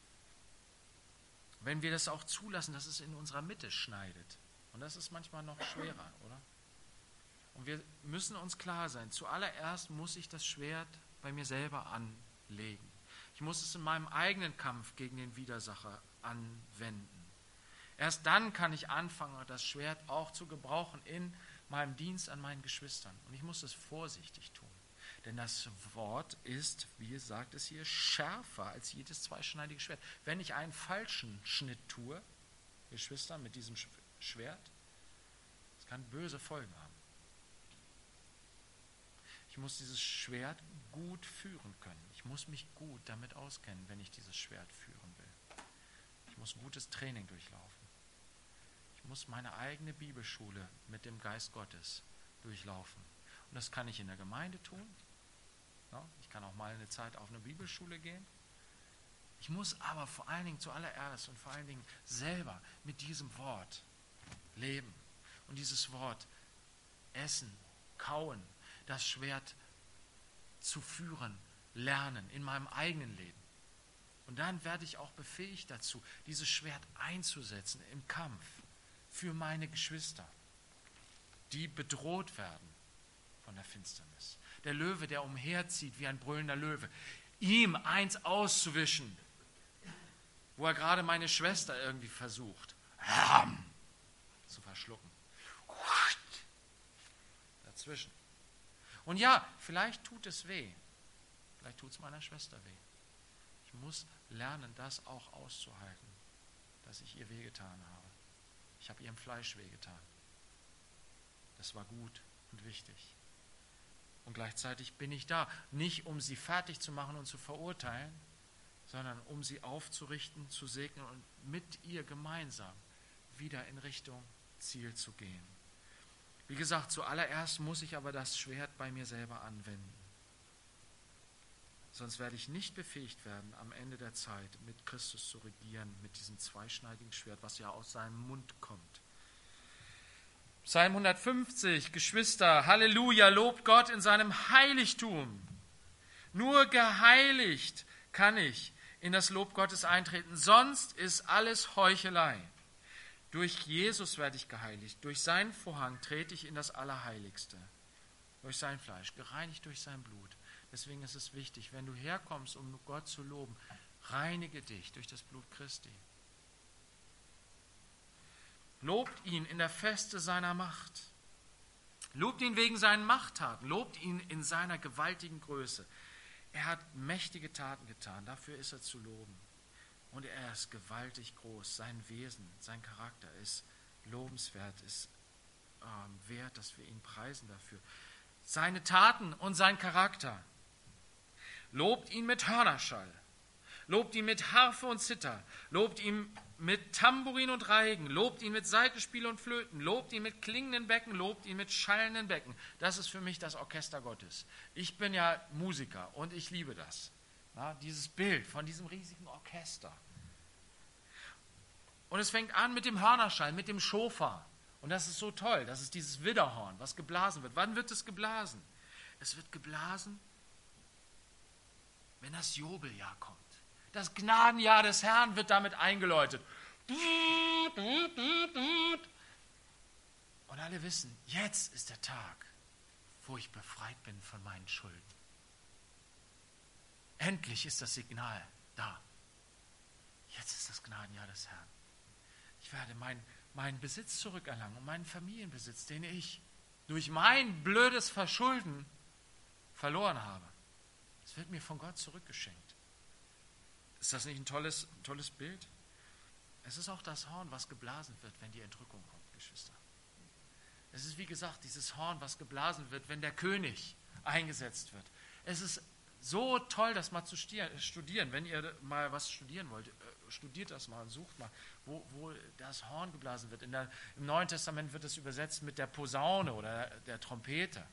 Wenn wir das auch zulassen, dass es in unserer Mitte schneidet. Und das ist manchmal noch schwerer, oder? Und wir müssen uns klar sein, zuallererst muss ich das Schwert bei mir selber anlegen. Ich muss es in meinem eigenen Kampf gegen den Widersacher anwenden. Erst dann kann ich anfangen, das Schwert auch zu gebrauchen in meinem Dienst an meinen Geschwistern. Und ich muss es vorsichtig tun. Denn das Wort ist, wie sagt es hier, schärfer als jedes zweischneidige Schwert. Wenn ich einen falschen Schnitt tue, Geschwister, mit diesem Schwert, das kann böse Folgen haben. Ich muss dieses Schwert gut führen können. Ich muss mich gut damit auskennen, wenn ich dieses Schwert führen will. Ich muss gutes Training durchlaufen. Ich muss meine eigene Bibelschule mit dem Geist Gottes durchlaufen. Und das kann ich in der Gemeinde tun. Ich kann auch mal eine Zeit auf eine Bibelschule gehen. Ich muss aber vor allen Dingen zuallererst und vor allen Dingen selber mit diesem Wort leben. Und dieses Wort essen, kauen, das Schwert zu führen, lernen in meinem eigenen Leben. Und dann werde ich auch befähigt dazu, dieses Schwert einzusetzen im Kampf für meine Geschwister, die bedroht werden von der Finsternis. Der Löwe, der umherzieht wie ein brüllender Löwe, ihm eins auszuwischen, wo er gerade meine Schwester irgendwie versucht, zu verschlucken. Dazwischen. Und ja, vielleicht tut es weh. Vielleicht tut es meiner Schwester weh. Ich muss lernen, das auch auszuhalten, dass ich ihr wehgetan habe. Ich habe ihrem Fleisch wehgetan. Das war gut und wichtig. Und gleichzeitig bin ich da, nicht um sie fertig zu machen und zu verurteilen, sondern um sie aufzurichten, zu segnen und mit ihr gemeinsam wieder in Richtung Ziel zu gehen. Wie gesagt, zuallererst muss ich aber das Schwert bei mir selber anwenden. Sonst werde ich nicht befähigt werden, am Ende der Zeit mit Christus zu regieren, mit diesem zweischneidigen Schwert, was ja aus seinem Mund kommt. Psalm hundertfünfzig, Geschwister, Halleluja, lobt Gott in seinem Heiligtum. Nur geheiligt kann ich in das Lob Gottes eintreten, sonst ist alles Heuchelei. Durch Jesus werde ich geheiligt. Durch seinen Vorhang trete ich in das Allerheiligste. Durch sein Fleisch, gereinigt durch sein Blut. Deswegen ist es wichtig, wenn du herkommst, um Gott zu loben, reinige dich durch das Blut Christi. Lobt ihn in der Feste seiner Macht. Lobt ihn wegen seinen Machttaten. Lobt ihn in seiner gewaltigen Größe. Er hat mächtige Taten getan. Dafür ist er zu loben. Und er ist gewaltig groß. Sein Wesen, sein Charakter ist lobenswert, ist ähm, wert, dass wir ihn preisen dafür. Seine Taten und sein Charakter. Lobt ihn mit Hörnerschall. Lobt ihn mit Harfe und Zither. Lobt ihn mit Tambourin und Reigen. Lobt ihn mit Saitenspiel und Flöten. Lobt ihn mit klingenden Becken. Lobt ihn mit schallenden Becken. Das ist für mich das Orchester Gottes. Ich bin ja Musiker und ich liebe das. Na, dieses Bild von diesem riesigen Orchester. Und es fängt an mit dem Hörnerschall, mit dem Schofar. Und das ist so toll. Das ist dieses Widderhorn, was geblasen wird. Wann wird es geblasen? Es wird geblasen, wenn das Jubeljahr kommt. Das Gnadenjahr des Herrn wird damit eingeläutet. Und alle wissen, jetzt ist der Tag, wo ich befreit bin von meinen Schulden. Endlich ist das Signal da. Jetzt ist das Gnadenjahr des Herrn. Ich werde meinen meinen Besitz zurückerlangen und meinen Familienbesitz, den ich durch mein blödes Verschulden verloren habe. Es wird mir von Gott zurückgeschenkt. Ist das nicht ein tolles, tolles Bild? Es ist auch das Horn, was geblasen wird, wenn die Entrückung kommt, Geschwister. Es ist, wie gesagt, dieses Horn, was geblasen wird, wenn der König eingesetzt wird. Es ist so toll, das mal zu studieren. Wenn ihr mal was studieren wollt, studiert das mal und sucht mal, wo, wo das Horn geblasen wird. In der, Im Neuen Testament wird es übersetzt mit der Posaune oder der Trompete.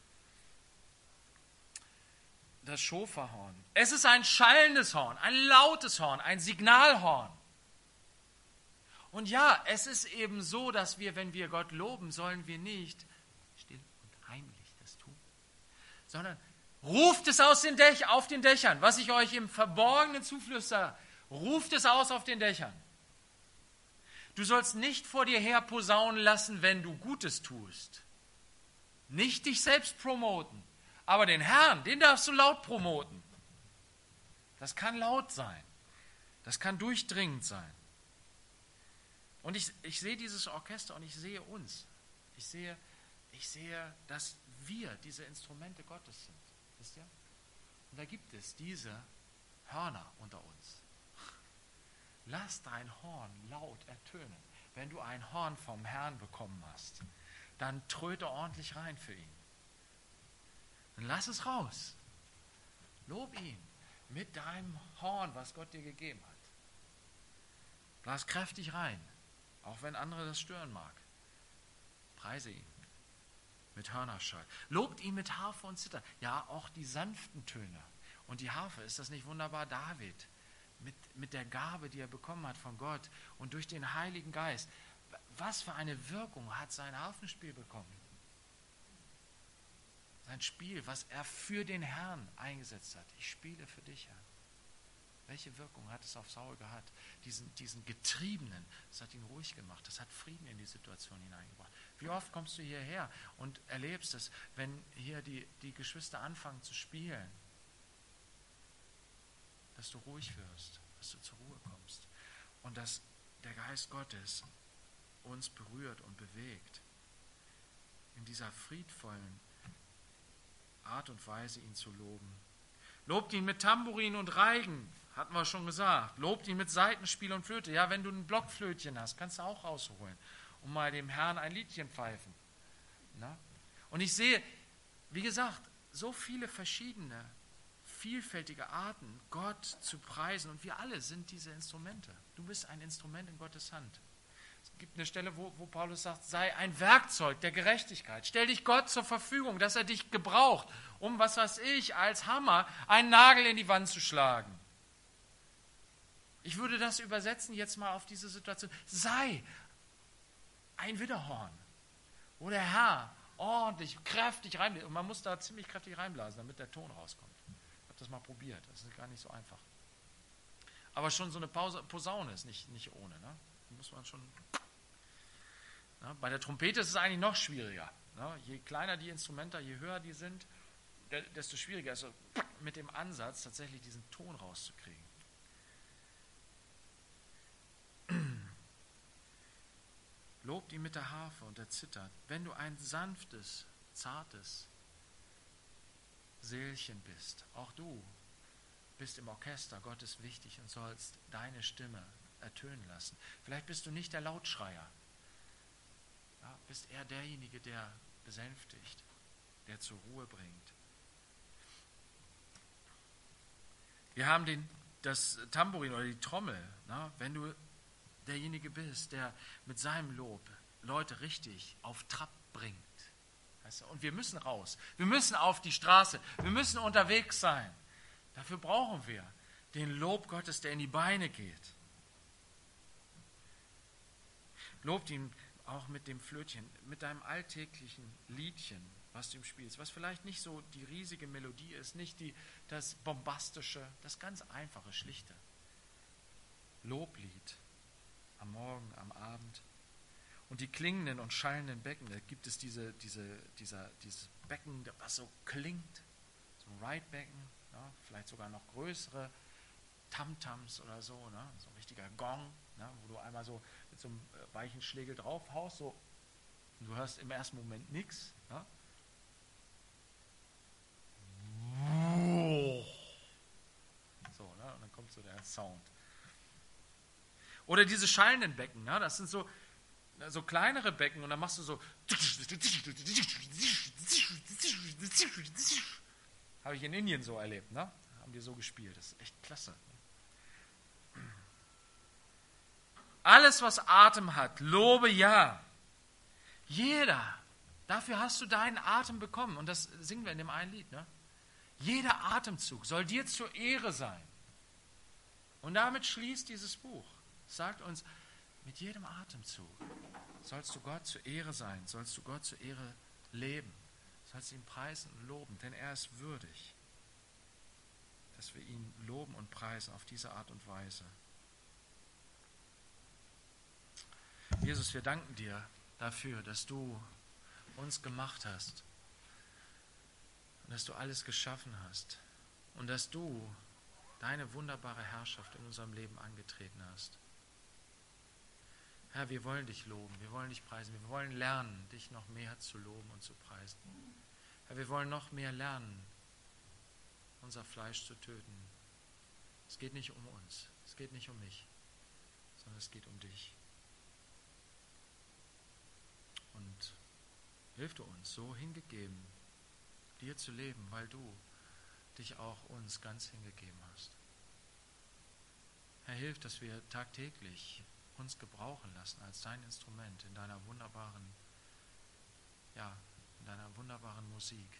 Das Schoferhorn. Es ist ein schallendes Horn, ein lautes Horn, ein Signalhorn. Und ja, es ist eben so, dass wir, wenn wir Gott loben, sollen wir nicht still und heimlich das tun, sondern ruft es aus den Däch, auf den Dächern, was ich euch im Verborgenen zuflüstere, ruft es aus auf den Dächern. Du sollst nicht vor dir her posaunen lassen, wenn du Gutes tust. Nicht dich selbst promoten. Aber den Herrn, den darfst du laut promoten. Das kann laut sein. Das kann durchdringend sein. Und ich, ich sehe dieses Orchester und ich sehe uns. Ich sehe, ich sehe, dass wir diese Instrumente Gottes sind. Wisst ihr? Und da gibt es diese Hörner unter uns. Lass dein Horn laut ertönen. Wenn du ein Horn vom Herrn bekommen hast, dann tröte ordentlich rein für ihn. Dann lass es raus. Lob ihn mit deinem Horn, was Gott dir gegeben hat. Blas kräftig rein, auch wenn andere das stören mag. Preise ihn mit Hörnerschall. Lobt ihn mit Harfe und Zither. Ja, auch die sanften Töne. Und die Harfe, ist das nicht wunderbar? David, mit, mit der Gabe, die er bekommen hat von Gott und durch den Heiligen Geist. Was für eine Wirkung hat sein Harfenspiel bekommen? Sein Spiel, was er für den Herrn eingesetzt hat. Ich spiele für dich, Herr. Welche Wirkung hat es auf Saul gehabt? Diesen, diesen Getriebenen, das hat ihn ruhig gemacht, das hat Frieden in die Situation hineingebracht. Wie oft kommst du hierher und erlebst es, wenn hier die, die Geschwister anfangen zu spielen, dass du ruhig wirst, dass du zur Ruhe kommst und dass der Geist Gottes uns berührt und bewegt. In dieser friedvollen Art und Weise, ihn zu loben. Lobt ihn mit Tambourin und Reigen, hatten wir schon gesagt. Lobt ihn mit Saitenspiel und Flöte. Ja, wenn du ein Blockflötchen hast, kannst du auch rausholen und mal dem Herrn ein Liedchen pfeifen. Na? Und ich sehe, wie gesagt, so viele verschiedene, vielfältige Arten, Gott zu preisen. Und wir alle sind diese Instrumente. Du bist ein Instrument in Gottes Hand. Es gibt eine Stelle, wo, wo Paulus sagt, sei ein Werkzeug der Gerechtigkeit. Stell dich Gott zur Verfügung, dass er dich gebraucht, um, was weiß ich, als Hammer einen Nagel in die Wand zu schlagen. Ich würde das übersetzen jetzt mal auf diese Situation. Sei ein Widderhorn, wo der Herr ordentlich, kräftig reinbläst. Und man muss da ziemlich kräftig reinblasen, damit der Ton rauskommt. Ich habe das mal probiert, das ist gar nicht so einfach. Aber schon so eine Pause, Posaune ist nicht, nicht ohne, ne? Da muss man schon Ja, bei der Trompete ist es eigentlich noch schwieriger. Ja, je kleiner die Instrumente, je höher die sind, desto schwieriger ist es mit dem Ansatz, tatsächlich diesen Ton rauszukriegen. Lobt ihn mit der Harfe und der Zither. Wenn du ein sanftes, zartes Seelchen bist, auch du bist im Orchester Gottes wichtig und sollst deine Stimme ertönen lassen. Vielleicht bist du nicht der Lautschreier, ja, bist eher derjenige, der besänftigt, der zur Ruhe bringt. Wir haben den, das Tambourin oder die Trommel, na, wenn du derjenige bist, der mit seinem Lob Leute richtig auf Trab bringt. Weißt du? Und wir müssen raus, wir müssen auf die Straße, wir müssen unterwegs sein. Dafür brauchen wir den Lob Gottes, der in die Beine geht. Lobt ihn auch mit dem Flötchen, mit deinem alltäglichen Liedchen, was du ihm spielst, was vielleicht nicht so die riesige Melodie ist, nicht die, das bombastische, das ganz einfache, schlichte Loblied am Morgen, am Abend. Und die klingenden und schallenden Becken, da gibt es diese, diese, dieser, dieses Becken, was so klingt, so ein Ride-Becken, ja, vielleicht sogar noch größere Tamtams oder so, ne, so ein richtiger Gong, ne, wo du einmal so mit so einem weichen Schlegel draufhaust, so, und du hörst im ersten Moment nichts. Ne? So, ne, und dann kommt so der Sound. Oder diese schallenden Becken, ne, das sind so so kleinere Becken und dann machst du so. Habe ich in Indien so erlebt, ne? Haben die so gespielt. Das ist echt klasse. Alles, was Atem hat, lobe ja. Jeder. Dafür hast du deinen Atem bekommen. Und das singen wir in dem einen Lied, ne? Jeder Atemzug soll dir zur Ehre sein. Und damit schließt dieses Buch. Sagt uns, mit jedem Atemzug sollst du Gott zur Ehre sein, sollst du Gott zur Ehre leben, sollst ihn preisen und loben, denn er ist würdig, dass wir ihn loben und preisen auf diese Art und Weise. Jesus, wir danken dir dafür, dass du uns gemacht hast und dass du alles geschaffen hast und dass du deine wunderbare Herrschaft in unserem Leben angetreten hast. Herr, wir wollen dich loben, wir wollen dich preisen, wir wollen lernen, dich noch mehr zu loben und zu preisen. Herr, wir wollen noch mehr lernen, unser Fleisch zu töten. Es geht nicht um uns, es geht nicht um mich, sondern es geht um dich. Und hilf du uns, so hingegeben, dir zu leben, weil du dich auch uns ganz hingegeben hast. Herr, hilf, dass wir tagtäglich uns gebrauchen lassen als dein Instrument in deiner wunderbaren, ja, in deiner wunderbaren Musik.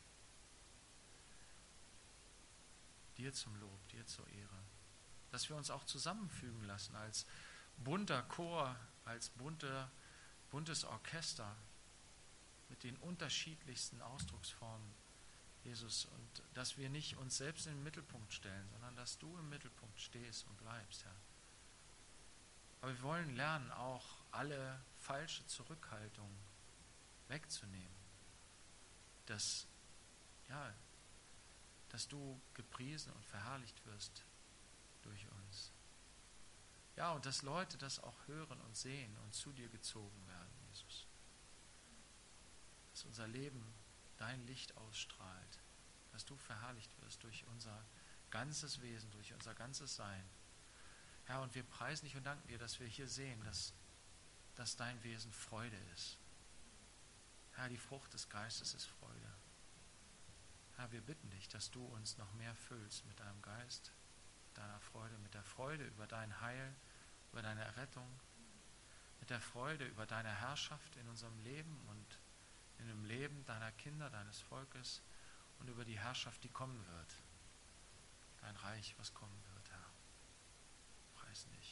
Dir zum Lob, dir zur Ehre. Dass wir uns auch zusammenfügen lassen als bunter Chor, als bunte, buntes Orchester mit den unterschiedlichsten Ausdrucksformen, Jesus, und dass wir nicht uns selbst in den Mittelpunkt stellen, sondern dass du im Mittelpunkt stehst und bleibst, Herr. Aber wir wollen lernen, auch alle falsche Zurückhaltung wegzunehmen. Dass, ja, dass du gepriesen und verherrlicht wirst durch uns. Ja, und dass Leute das auch hören und sehen und zu dir gezogen werden, Jesus. Dass unser Leben dein Licht ausstrahlt. Dass du verherrlicht wirst durch unser ganzes Wesen, durch unser ganzes Sein. Herr, und wir preisen dich und danken dir, dass wir hier sehen, dass, dass dein Wesen Freude ist. Herr, die Frucht des Geistes ist Freude. Herr, wir bitten dich, dass du uns noch mehr füllst mit deinem Geist, deiner Freude, mit der Freude über dein Heil, über deine Errettung, mit der Freude über deine Herrschaft in unserem Leben und in dem Leben deiner Kinder, deines Volkes und über die Herrschaft, die kommen wird. Dein Reich, was kommen wird, Herr. Preis nicht.